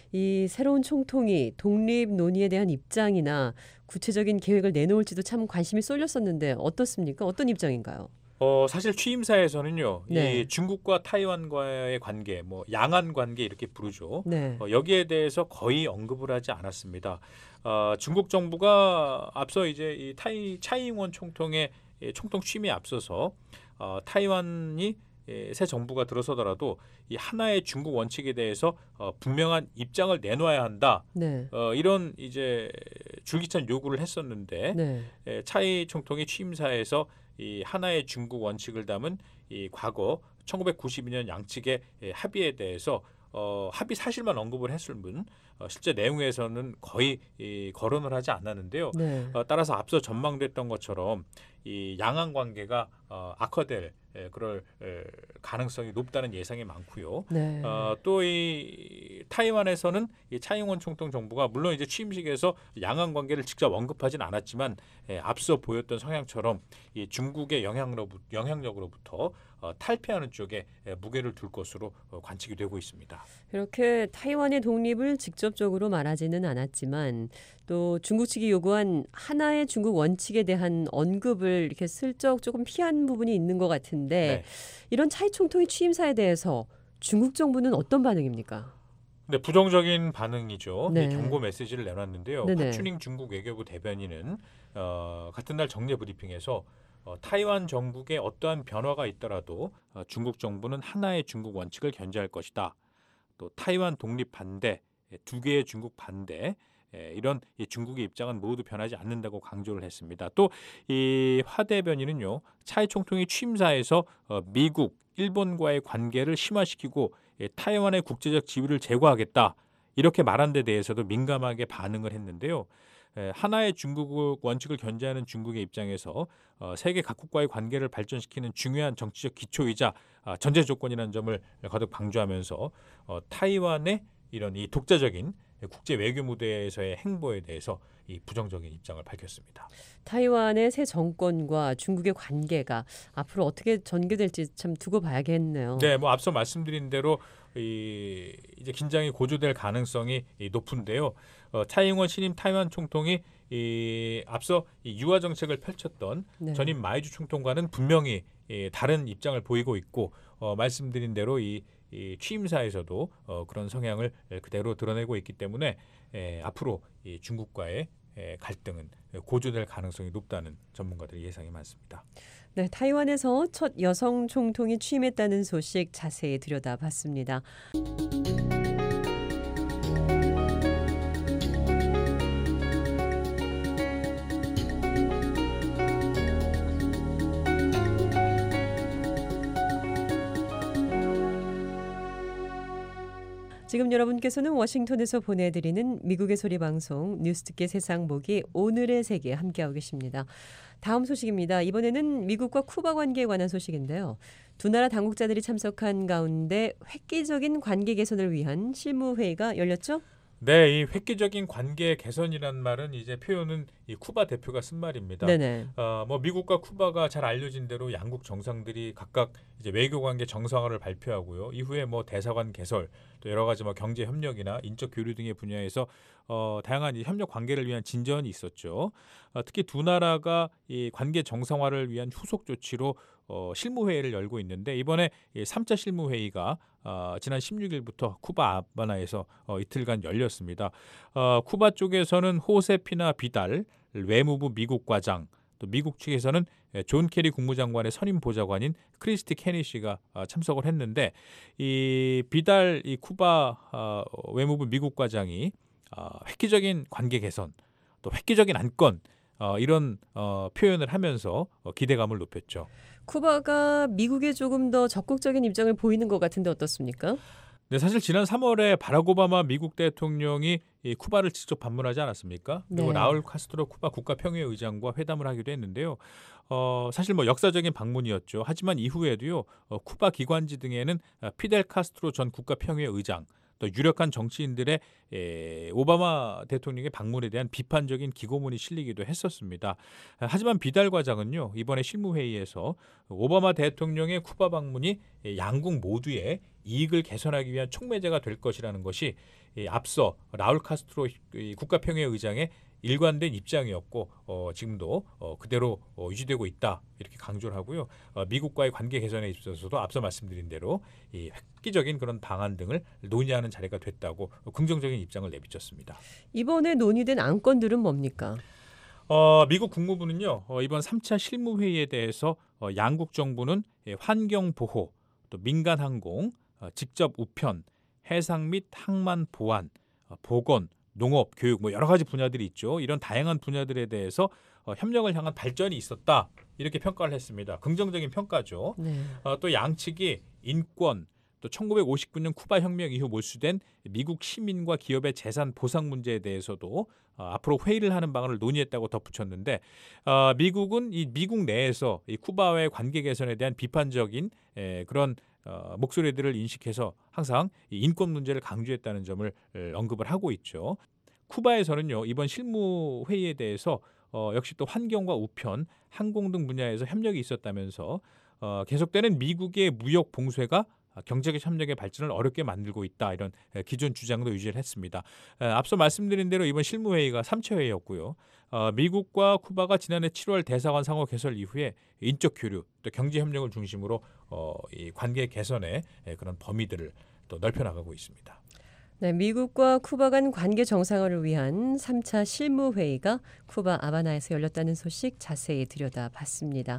이 새로운 총통이 독립 논의에 대한 입장이나 구체적인 계획을 내놓을지도 참 관심이 쏠렸었는데 어떻습니까? 어떤 입장인가요? 어, 사실 취임사에서는요, 네. 이 중국과 타이완과의 관계, 뭐 양안 관계 이렇게 부르죠. 네. 어, 여기에 대해서 거의 언급을 하지 않았습니다. 어, 중국 정부가 앞서 이제 이 타이 차이잉원 총통의 이 총통 취임에 앞서서 어, 타이완이 예, 새 정부가 들어서더라도 이 하나의 중국 원칙에 대해서 어, 분명한 입장을 내놓아야 한다. 네. 어, 이런 이제 줄기찬 요구를 했었는데 네. 예, 차이 총통의 취임사에서 이 하나의 중국 원칙을 담은 이 과거 천구백구십이 년 양측의 예, 합의에 대해서 어, 합의 사실만 언급을 했을 뿐 어, 실제 내용에서는 거의 이, 거론을 하지 않았는데요. 네. 어, 따라서 앞서 전망됐던 것처럼 이 양안 관계가 어, 악화될 에, 그럴 에, 가능성이 높다는 예상이 많고요. 네. 어, 또 이 타이완에서는 이 차잉원 총통 정부가 물론 이제 취임식에서 양안 관계를 직접 언급하진 않았지만 예, 앞서 보였던 성향처럼 이 중국의 영향력, 영향력으로부터 어, 탈피하는 쪽에 예, 무게를 둘 것으로 어, 관측이 되고 있습니다. 이렇게 타이완의 독립을 직접적으로 말하지는 않았지만 또 중국 측이 요구한 하나의 중국 원칙에 대한 언급을 이렇게 슬쩍 조금 피한 부분이 있는 것 같은데 네. 이런 차이 총통의 취임사에 대해서 중국 정부는 어떤 반응입니까? 네, 부정적인 반응이죠. 네. 이 경고 메시지를 내놨는데요. 네네. 파추닝 중국 외교부 대변인은 어, 같은 날 정례 브리핑에서 어, 타이완 정국에 어떠한 변화가 있더라도 어, 중국 정부는 하나의 중국 원칙을 견지할 것이다. 또 타이완 독립 반대, 두 개의 중국 반대 예, 이런 이 중국의 입장은 모두 변하지 않는다고 강조를 했습니다. 또 이 화 대변인은요. 차이 총통이 취임사에서 어, 미국, 일본과의 관계를 심화시키고 예, 타이완의 국제적 지위를 제고하겠다 이렇게 말한 데 대해서도 민감하게 반응을 했는데요. 예, 하나의 중국 원칙을 견지하는 중국의 입장에서 어, 세계 각국과의 관계를 발전시키는 중요한 정치적 기초이자 아, 전제 조건이라는 점을 거듭 강조하면서 어, 타이완의 이런 이 독자적인 국제 외교 무대에서의 행보에 대해서 이 부정적인 입장을 밝혔습니다. 타이완의 새 정권과 중국의 관계가 앞으로 어떻게 전개될지 참 두고 봐야겠네요. 네, 뭐 앞서 말씀드린 대로 이 이제 긴장이 고조될 가능성이 이 높은데요. 어, 차잉원 신임 타이완 총통이 이 앞서 이 유화 정책을 펼쳤던 네. 전임 마이주 총통과는 분명히 이 다른 입장을 보이고 있고 어, 말씀드린 대로 이, 이 취임사에서도 어, 그런 성향을 그대로 드러내고 있기 때문에 에, 앞으로 이 중국과의 에, 갈등은 고조될 가능성이 높다는 전문가들의 예상이 많습니다. 네, 타이완에서 첫 여성 총통이 취임했다는 소식 자세히 들여다봤습니다. 지금 여러분께서는 워싱턴에서 보내드리는 미국의 소리 방송 뉴스 듣기 세상 보기 오늘의 세계 함께하고 계십니다. 다음 소식입니다. 이번에는 미국과 쿠바 관계에 관한 소식인데요. 두 나라 당국자들이 참석한 가운데 획기적인 관계 개선을 위한 실무회의가 열렸죠? 네, 이 획기적인 관계 개선이란 말은 이제 표현은 이 쿠바 대표가 쓴 말입니다. 네네. 어, 뭐 미국과 쿠바가 잘 알려진 대로 양국 정상들이 각각 이제 외교 관계 정상화를 발표하고요. 이후에 뭐 대사관 개설, 또 여러 가지 뭐 경제 협력이나 인적 교류 등의 분야에서 어, 다양한 이 협력 관계를 위한 진전이 있었죠. 어, 특히 두 나라가 이 관계 정상화를 위한 후속 조치로 어, 실무회의를 열고 있는데 이번에 삼 차 실무회의가 어, 지난 십육 일부터 쿠바 하바나에서 어, 이틀간 열렸습니다. 어, 쿠바 쪽에서는 호세피나 비달 외무부 미국 과장, 또 미국 측에서는 존 케리 국무장관의 선임 보좌관인 크리스티 케니 씨가 어, 참석을 했는데 이 비달 이 쿠바 어, 외무부 미국 과장이 어, 획기적인 관계 개선, 또 획기적인 안건 어, 이런 어, 표현을 하면서 어, 기대감을 높였죠. 쿠바가 미국에 조금 더 적극적인 입장을 보이는 것 같은데 어떻습니까? 네, 사실 지난 삼월에 바락 오바마 미국 대통령이 이 쿠바를 직접 방문하지 않았습니까? 그리고 네. 라울 카스트로 쿠바 국가평화의장과 회담을 하기도 했는데요. 어, 사실 뭐 역사적인 방문이었죠. 하지만 이후에도요, 어, 쿠바 기관지 등에는 피델 카스트로 전 국가평화의장, 또 유력한 정치인들의 에, 오바마 대통령의 방문에 대한 비판적인 기고문이 실리기도 했었습니다. 하지만 비달 과장은요, 이번에 실무회의에서 오바마 대통령의 쿠바 방문이 양국 모두의 이익을 개선하기 위한 촉매제가 될 것이라는 것이 앞서 라울 카스트로 국가평화의장의 일관된 입장이었고 어, 지금도 어, 그대로 어, 유지되고 있다 이렇게 강조를 하고요. 어, 미국과의 관계 개선에 있어서도 앞서 말씀드린 대로 이 획기적인 그런 방안 등을 논의하는 자리가 됐다고 긍정적인 입장을 내비쳤습니다. 이번에 논의된 안건들은 뭡니까? 어, 미국 국무부는요 어, 이번 삼 차 실무회의에 대해서 어, 양국 정부는 예, 환경 보호, 또 민간 항공, 어, 직접 우편, 해상 및 항만 보안, 어, 보건, 농업, 교육 뭐 여러 가지 분야들이 있죠. 이런 다양한 분야들에 대해서 어, 협력을 향한 발전이 있었다 이렇게 평가를 했습니다. 긍정적인 평가죠. 네. 어, 또 양측이 인권, 또 천구백오십구 년 쿠바 혁명 이후 몰수된 미국 시민과 기업의 재산 보상 문제에 대해서도 어, 앞으로 회의를 하는 방안을 논의했다고 덧붙였는데 어, 미국은 이 미국 내에서 이 쿠바와의 관계 개선에 대한 비판적인 에, 그런 어, 목소리들을 인식해서 항상 이 인권 문제를 강조했다는 점을 언급을 하고 있죠. 쿠바에서는요 이번 실무 회의에 대해서 어, 역시 또 환경과 우편, 항공 등 분야에서 협력이 있었다면서 어, 계속되는 미국의 무역 봉쇄가 경제적 협력의 발전을 어렵게 만들고 있다 이런 기존 주장도 유지를 했습니다. 앞서 말씀드린 대로 이번 실무회의가 삼 차 회의였고요. 어, 미국과 쿠바가 지난해 칠월 대사관 상호 개설 이후에 인적 교류, 또 경제 협력을 중심으로 어, 이 관계 개선의 그런 범위들을 또 넓혀나가고 있습니다. 네, 미국과 쿠바 간 관계 정상화를 위한 삼 차 실무회의가 쿠바 아바나에서 열렸다는 소식 자세히 들여다봤습니다.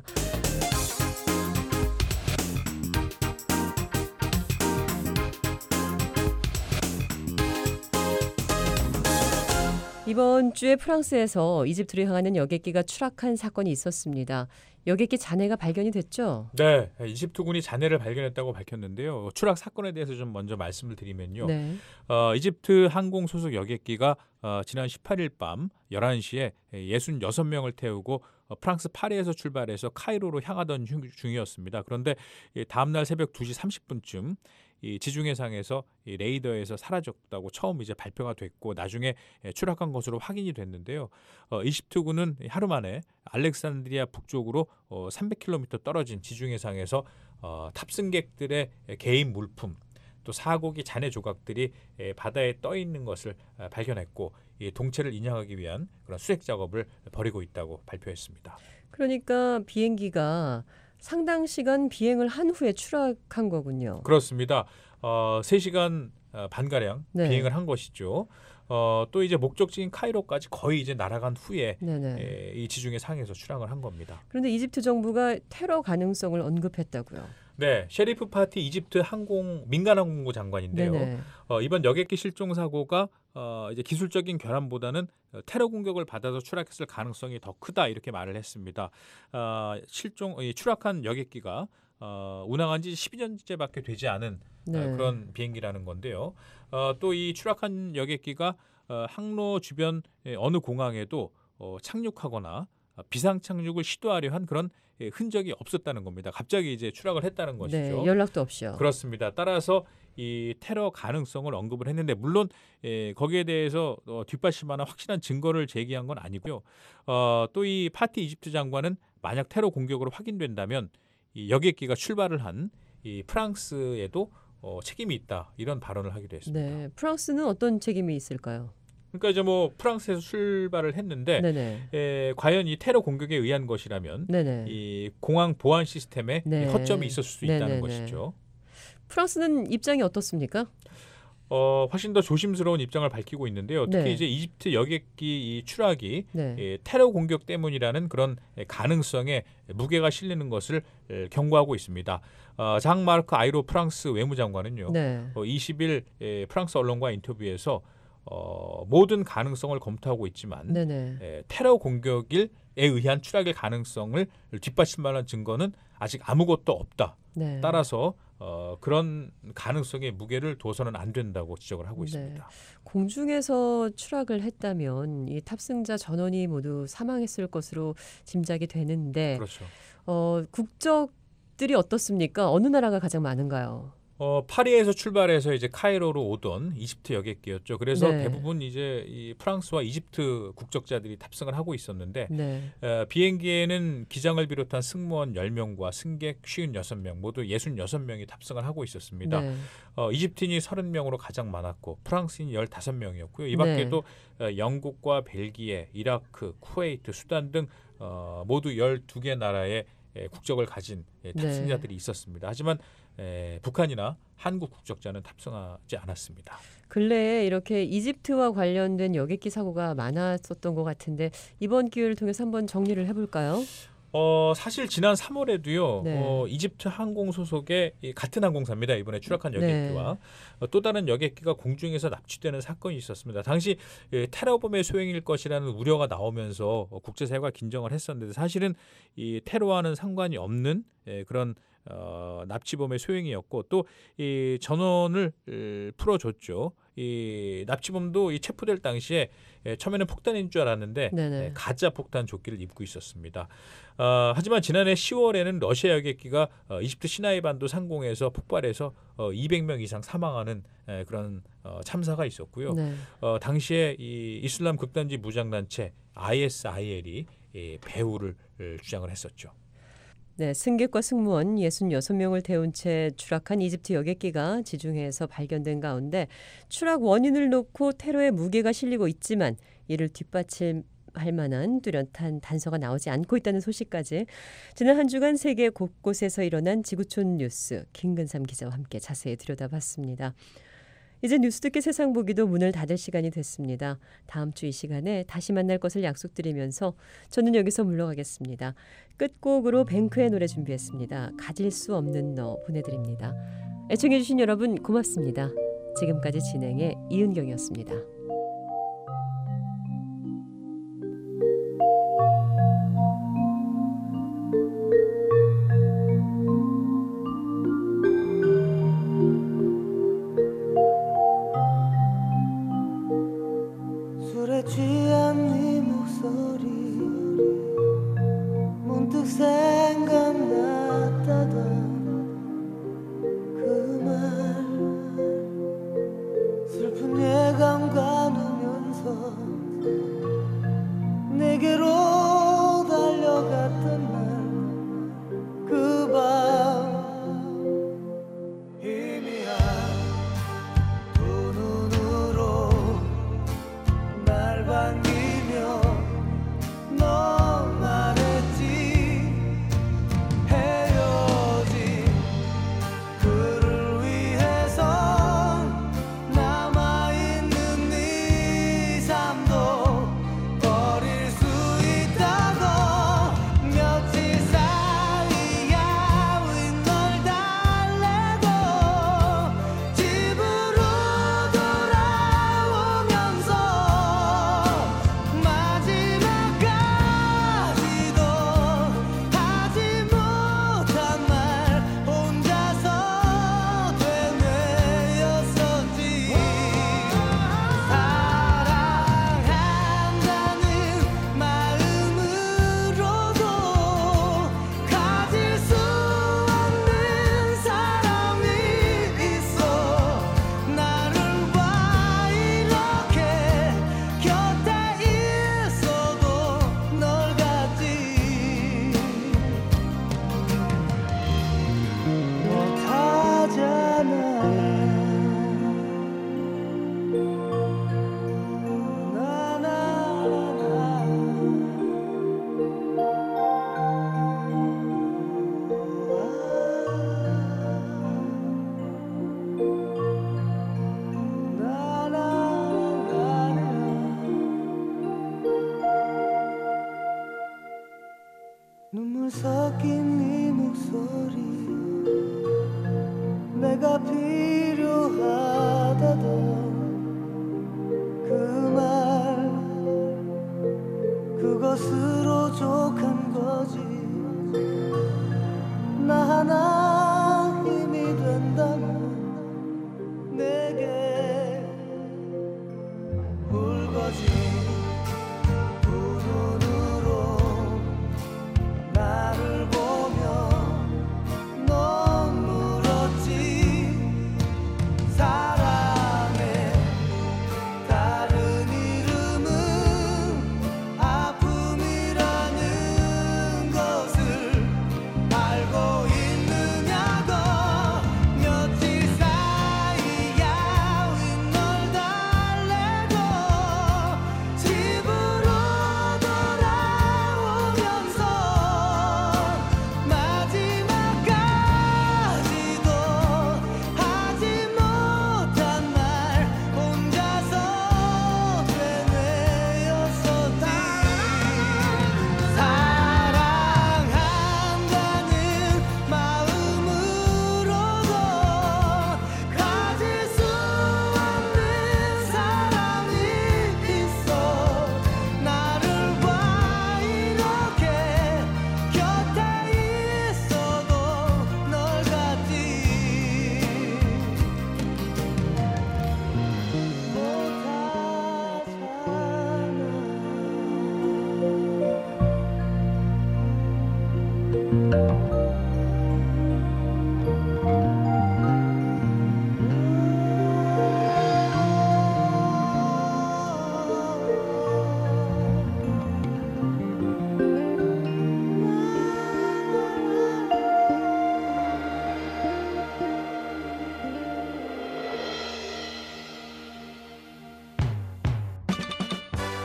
이번 주에 프랑스에서 이집트를 향하는 여객기가 추락한 사건이 있었습니다. 여객기 잔해가 발견이 됐죠? 네, 이집트군이 잔해를 발견했다고 밝혔는데요. 추락 사건에 대해서 좀 먼저 말씀을 드리면요. 네. 어, 이집트 항공 소속 여객기가 어, 지난 십팔 일 밤 열한 시에 육십육 명을 태우고 어, 프랑스 파리에서 출발해서 카이로로 향하던 중이었습니다. 그런데 다음 날 새벽 두 시 삼십 분쯤 이 지중해상에서 이 레이더에서 사라졌다고 처음 이제 발표가 됐고 나중에 추락한 것으로 확인이 됐는데요. 어, 이집트군은 하루 만에 알렉산드리아 북쪽으로 어, 삼백 킬로미터 떨어진 지중해상에서 어, 탑승객들의 개인 물품 또 사고기 잔해 조각들이 에, 바다에 떠 있는 것을 아, 발견했고 이 동체를 인양하기 위한 그런 수색 작업을 벌이고 있다고 발표했습니다. 그러니까 비행기가 상당 시간 비행을 한 후에 추락한 거군요. 그렇습니다. 어, 세 시간 반가량 네. 비행을 한 것이죠. 어, 또 이제 목적지인 카이로까지 거의 이제 날아간 후에 에, 이 지중해 상에서 추락을 한 겁니다. 그런데 이집트 정부가 테러 가능성을 언급했다고요. 네, 셰리프 파티 이집트 항공 민간항공부 장관인데요. 어, 이번 여객기 실종 사고가 어, 이제 기술적인 결함보다는 테러 공격을 받아서 추락했을 가능성이 더 크다 이렇게 말을 했습니다. 어, 실종 추락한 여객기가 어, 운항한 지 십이 년째밖에 되지 않은 네. 어, 그런 비행기라는 건데요. 어, 또 이 추락한 여객기가 어, 항로 주변 어느 공항에도 어, 착륙하거나 비상 착륙을 시도하려 한 그런 흔적이 없었다는 겁니다. 갑자기 이제 추락을 했다는 것이죠. 네, 연락도 없이요. 그렇습니다. 따라서 이 테러 가능성을 언급을 했는데 물론 예, 거기에 대해서 어, 뒷받침하는 확실한 증거를 제기한 건 아니고요. 어, 또 이 파티 이집트 장관은 만약 테러 공격으로 확인된다면 이 여객기가 출발을 한 이 프랑스에도 어, 책임이 있다 이런 발언을 하기도 했습니다. 네, 프랑스는 어떤 책임이 있을까요? 그러니까 이제 뭐 프랑스에서 출발을 했는데 에, 과연 이 테러 공격에 의한 것이라면 네네. 이 공항 보안 시스템에 네. 허점이 있었을 수 있다는 네네네. 것이죠. 프랑스는 입장이 어떻습니까? 어, 훨씬 더 조심스러운 입장을 밝히고 있는데요. 특히 네. 이제 이집트 여객기 이 추락이 네. 예, 테러 공격 때문이라는 그런 가능성에 무게가 실리는 것을 경고하고 있습니다. 어, 장 마르크 아이로 프랑스 외무장관은요. 네. 어, 이십 일 예, 프랑스 언론과 인터뷰에서 어, 모든 가능성을 검토하고 있지만 에, 테러 공격에 의한 추락의 가능성을 뒷받침할 증거는 아직 아무것도 없다. 네. 따라서 어, 그런 가능성의 무게를 둬서는 안 된다고 지적을 하고 있습니다. 네. 공중에서 추락을 했다면 이 탑승자 전원이 모두 사망했을 것으로 짐작이 되는데 그렇죠. 어, 국적들이 어떻습니까? 어느 나라가 가장 많은가요? 어, 파리에서 출발해서 이제 카이로로 오던 이집트 여객기였죠. 그래서 네. 대부분 이제 이 프랑스와 이집트 국적자들이 탑승을 하고 있었는데 네. 어, 비행기에는 기장을 비롯한 승무원 열 명과 승객 오십육 명 모두 육십육 명이 탑승을 하고 있었습니다. 네. 어, 이집트인이 서른 명으로 가장 많았고 프랑스인이 십오 명이었고요. 이 밖에도 네. 어, 영국과 벨기에, 이라크, 쿠웨이트, 수단 등 어, 모두 열두 개 나라의 예, 국적을 가진 예, 탑승자들이 네. 있었습니다. 하지만 에, 북한이나 한국 국적자는 탑승하지 않았습니다. 근래에 이렇게 이집트와 관련된 여객기 사고가 많았었던 것 같은데 이번 기회를 통해서 한번 정리를 해볼까요? 어, 사실 지난 삼월에도요. 네. 어, 이집트 항공 소속의 이 같은 항공사입니다. 이번에 추락한 여객기와 네. 어, 또 다른 여객기가 공중에서 납치되는 사건이 있었습니다. 당시 예, 테러범의 소행일 것이라는 우려가 나오면서 어, 국제사회가 긴장을 했었는데 사실은 이 테러와는 상관이 없는 에, 그런 어, 납치범의 소행이었고 또 이 전원을 에, 풀어줬죠. 이 납치범도 이 체포될 당시에 에, 처음에는 폭탄인 줄 알았는데 에, 가짜 폭탄 조끼를 입고 있었습니다. 어, 하지만 지난해 시월에는 러시아 여객기가 어, 이집트 시나이 반도 상공에서 폭발해서 어, 이백 명 이상 사망하는 에, 그런 어, 참사가 있었고요. 네. 어, 당시에 이 이슬람 극단지 무장단체 아이에스아이엘이 이 배후를 주장을 했었죠. 네, 승객과 승무원 육십육 명을 태운 채 추락한 이집트 여객기가 지중해에서 발견된 가운데 추락 원인을 놓고 테러의 무게가 실리고 있지만 이를 뒷받침할 만한 뚜렷한 단서가 나오지 않고 있다는 소식까지 지난 한 주간 세계 곳곳에서 일어난 지구촌 뉴스 김근삼 기자와 함께 자세히 들여다봤습니다. 이제 뉴스 듣기 세상 보기도 문을 닫을 시간이 됐습니다. 다음 주 이 시간에 다시 만날 것을 약속드리면서 저는 여기서 물러가겠습니다. 끝곡으로 뱅크의 노래 준비했습니다. 가질 수 없는 너 보내드립니다. 애청해 주신 여러분 고맙습니다. 지금까지 진행의 이은경이었습니다. 술에 취한 네 목소리 문득 생각났다던 그 말 슬픈 예감과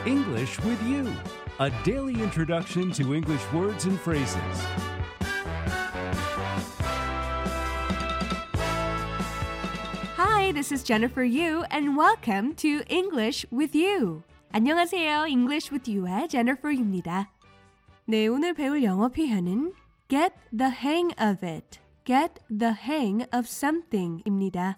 English with You, a daily introduction to English words and phrases. Hi, this is Jennifer Yu and welcome to English with You. 안녕하세요. English with You의 Jennifer입니다. 네, 오늘 배울 영어 표현은 get the hang of it, get the hang of something입니다.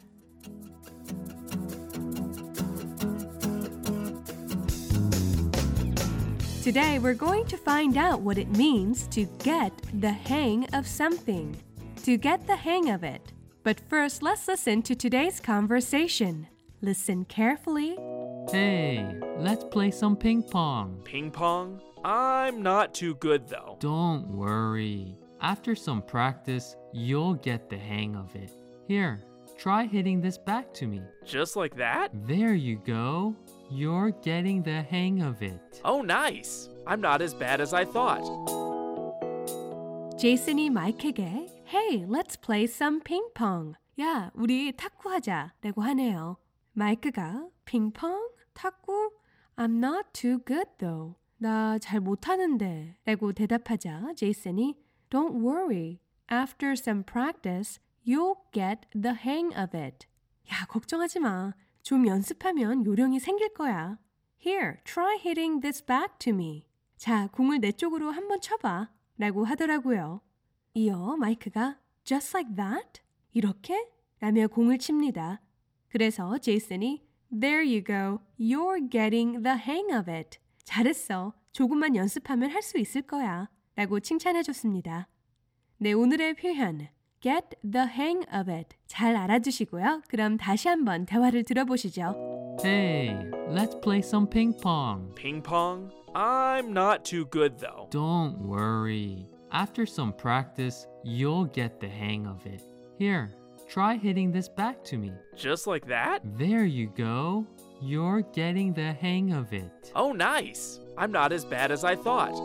Today, we're going to find out what it means to get the hang of something, to get the hang of it. But first, let's listen to today's conversation. Listen carefully. Hey, let's play some ping pong. Ping pong? I'm not too good though. Don't worry. After some practice, you'll get the hang of it. Here, try hitting this back to me. Just like that? There you go. You're getting the hang of it. Oh, nice. I'm not as bad as I thought. 제이슨이 마이크에게 Hey, let's play some ping pong. 야, 우리 탁구하자 라고 하네요. 마이크가 핑퐁? 탁구? I'm not too good though. 나 잘 못하는데 라고 대답하자 제이슨이 Don't worry. After some practice, you'll get the hang of it. 야, 걱정하지 마. 좀 연습하면 요령이 생길 거야. Here, try hitting this back to me. 자, 공을 내 쪽으로 한번 쳐봐. 라고 하더라고요. 이어 마이크가 Just like that? 이렇게? 라며 공을 칩니다. 그래서 제이슨이 There you go. You're getting the hang of it. 잘했어. 조금만 연습하면 할 수 있을 거야. 라고 칭찬해줬습니다. 네, 오늘의 표현 Get the hang of it. 잘 알아두시고요. 그럼 다시 한번 대화를 들어보시죠. Hey, let's play some ping pong. Ping pong? I'm not too good though. Don't worry. After some practice, you'll get the hang of it. Here, try hitting this back to me. Just like that? There you go. You're getting the hang of it. Oh, nice. I'm not as bad as I thought.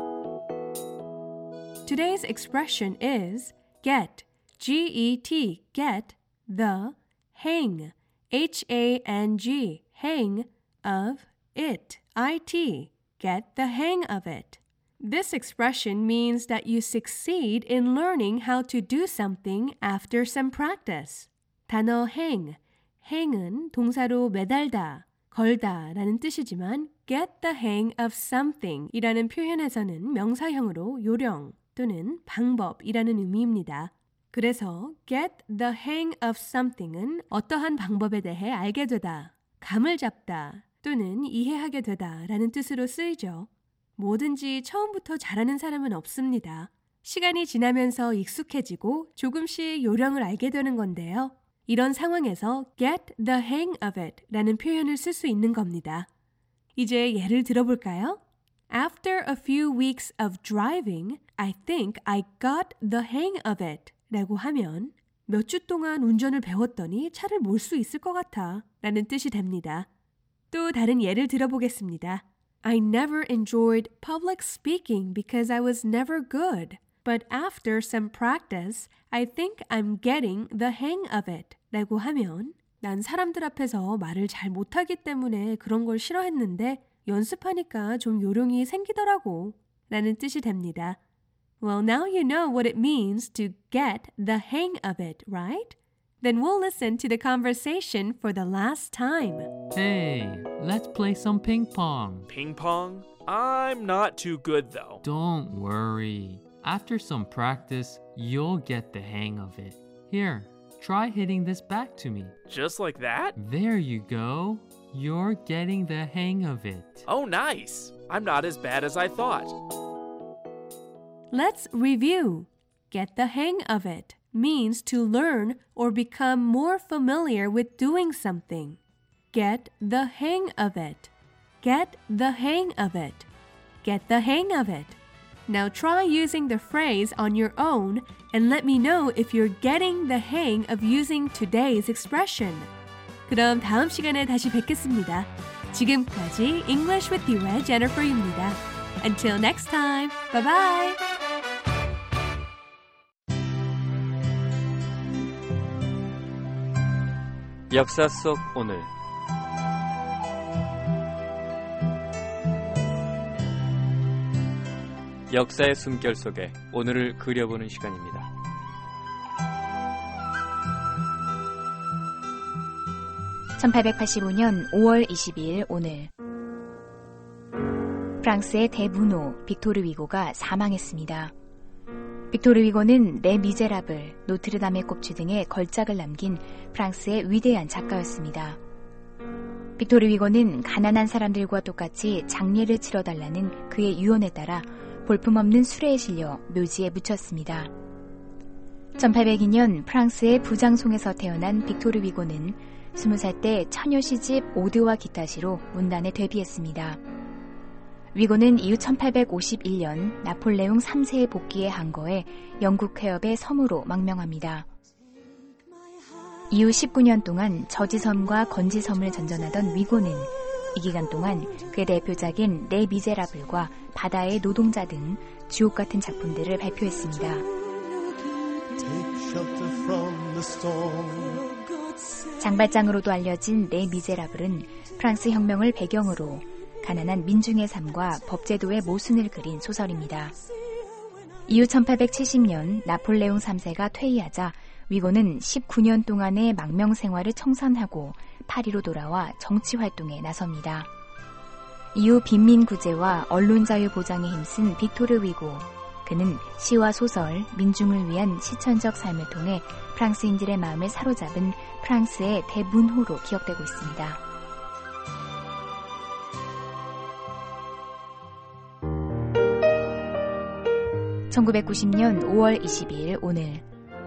Today's expression is get, G E T, get, the, hang, H A N G, hang, of, it, I T, get the hang of it. This expression means that you succeed in learning how to do something after some practice. 단어 hang, hang은 동사로 매달다, 걸다 라는 뜻이지만 get the hang of something 이라는 표현에서는 명사형으로 요령 또는 방법이라는 의미입니다. 그래서 get the hang of something은 어떠한 방법에 대해 알게 되다, 감을 잡다 또는 이해하게 되다 라는 뜻으로 쓰이죠. 뭐든지 처음부터 잘하는 사람은 없습니다. 시간이 지나면서 익숙해지고 조금씩 요령을 알게 되는 건데요. 이런 상황에서 get the hang of it 라는 표현을 쓸 수 있는 겁니다. 이제 예를 들어볼까요? After a few weeks of driving, I think I got the hang of it 라고 하면 몇 주 동안 운전을 배웠더니 차를 몰 수 있을 것 같아 라는 뜻이 됩니다. 또 다른 예를 들어보겠습니다. I never enjoyed public speaking because I was never good. But after some practice, I think I'm getting the hang of it. 라고 하면 난 사람들 앞에서 말을 잘 못하기 때문에 그런 걸 싫어했는데 연습하니까 좀 요령이 생기더라고. 라는 뜻이 됩니다. Well, now you know what it means to get the hang of it, right? Then we'll listen to the conversation for the last time. Hey, let's play some ping pong. Ping pong? I'm not too good though. Don't worry. After some practice, you'll get the hang of it. Here, try hitting this back to me. Just like that? There you go. You're getting the hang of it. Oh, nice. I'm not as bad as I thought. Let's review. Get the hang of it means to learn or become more familiar with doing something. Get the hang of it. Get the hang of it. Get the hang of it. Now try using the phrase on your own and let me know if you're getting the hang of using today's expression. 그럼 다음 시간에 다시 뵙겠습니다. 지금까지 English with You의 Jennifer입니다. Until next time, bye bye. 역사 속 오늘 역사의 숨결 속에 오늘을 그려보는 시간입니다. 천팔백팔십오 년 오월 이십이일 오늘 프랑스의 대문호 빅토르 위고가 사망했습니다. 빅토르 위고는 레 미제라블, 노트르담의 꼽취 등의 걸작을 남긴 프랑스의 위대한 작가였습니다. 빅토르 위고는 가난한 사람들과 똑같이 장례를 치러달라는 그의 유언에 따라 볼품없는 수레에 실려 묘지에 묻혔습니다. 천팔백이 년 프랑스의 부장송에서 태어난 빅토르 위고는 스무 살 때 처녀 시집 오드와 기타시로 문단에 데뷔했습니다. 위고는 이후 천팔백오십일 년 나폴레옹 삼 세의 복귀에 항거해 영국 폐업의 섬으로 망명합니다. 이후 십구 년 동안 저지섬과 건지섬을 전전하던 위고는 이 기간 동안 그의 대표작인 레 미제라블과 바다의 노동자 등 주옥 같은 작품들을 발표했습니다. 장발장으로도 알려진 레 미제라블은 프랑스 혁명을 배경으로 가난한 민중의 삶과 법제도의 모순을 그린 소설입니다. 이후 천팔백칠십 년 나폴레옹 삼 세가 퇴위하자 위고는 십구 년 동안의 망명 생활을 청산하고 파리로 돌아와 정치 활동에 나섭니다. 이후 빈민 구제와 언론 자유 보장에 힘쓴 빅토르 위고, 그는 시와 소설, 민중을 위한 실천적 삶을 통해 프랑스인들의 마음을 사로잡은 프랑스의 대문호로 기억되고 있습니다. 천구백구십 년 오월 이십이일 오늘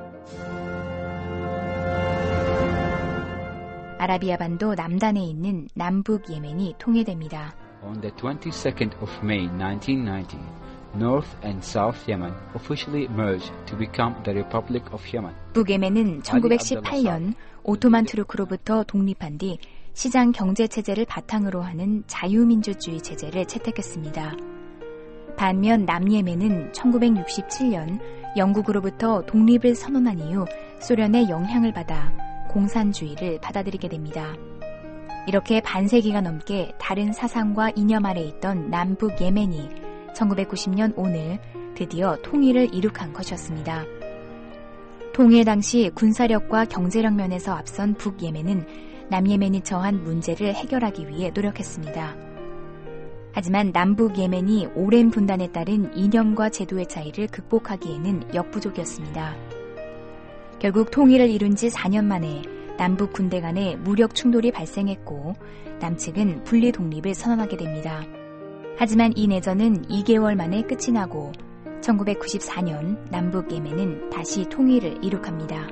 아라비아 반도 남단에 있는 남북 예멘이 통일됩니다. On the twenty-second of May nineteen ninety, North and South Yemen officially merged to become the Republic of Yemen. 북예멘은 천구백십팔 년 오토만 투르크로부터 독립한 뒤 시장 경제 체제를 바탕으로 하는 자유민주주의 체제를 채택했습니다. 반면 남예멘은 천구백육십칠 년 영국으로부터 독립을 선언한 이후 소련의 영향을 받아 공산주의를 받아들이게 됩니다. 이렇게 반세기가 넘게 다른 사상과 이념 아래 있던 남북 예멘이 천구백구십 년 오늘 드디어 통일을 이룩한 것이었습니다. 통일 당시 군사력과 경제력 면에서 앞선 북예멘은 남예멘이 처한 문제를 해결하기 위해 노력했습니다. 하지만 남북 예멘이 오랜 분단에 따른 이념과 제도의 차이를 극복하기에는 역부족이었습니다. 결국 통일을 이룬 지 사 년 만에 남북 군대 간의 무력 충돌이 발생했고 남측은 분리 독립을 선언하게 됩니다. 하지만 이 내전은 이 개월 만에 끝이 나고 천구백구십사 년 남북 예멘은 다시 통일을 이룩합니다.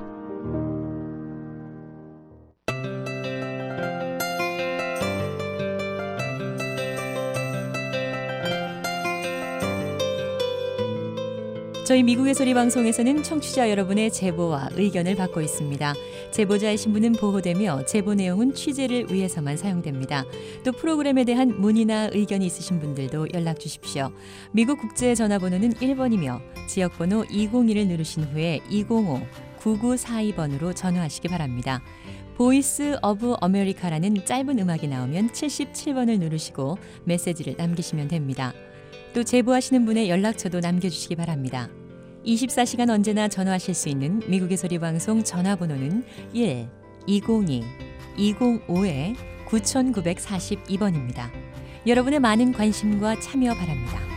저희 미국의 소리 방송에서는 청취자 여러분의 제보와 의견을 받고 있습니다. 제보자의 신분은 보호되며 제보 내용은 취재를 위해서만 사용됩니다. 또 프로그램에 대한 문의나 의견이 있으신 분들도 연락 주십시오. 미국 국제 전화번호는 일 번이며 지역번호 이공일을 누르신 후에 이공오 구구사이 번으로 전화하시기 바랍니다. 보이스 오브 아메리카라는 짧은 음악이 나오면 칠십칠 번을 누르시고 메시지를 남기시면 됩니다. 또 제보하시는 분의 연락처도 남겨주시기 바랍니다. 이십사 시간 언제나 전화하실 수 있는 미국의 소리 방송 전화번호는 일 이공이 이공오 구구사이 번입니다. 여러분의 많은 관심과 참여 바랍니다.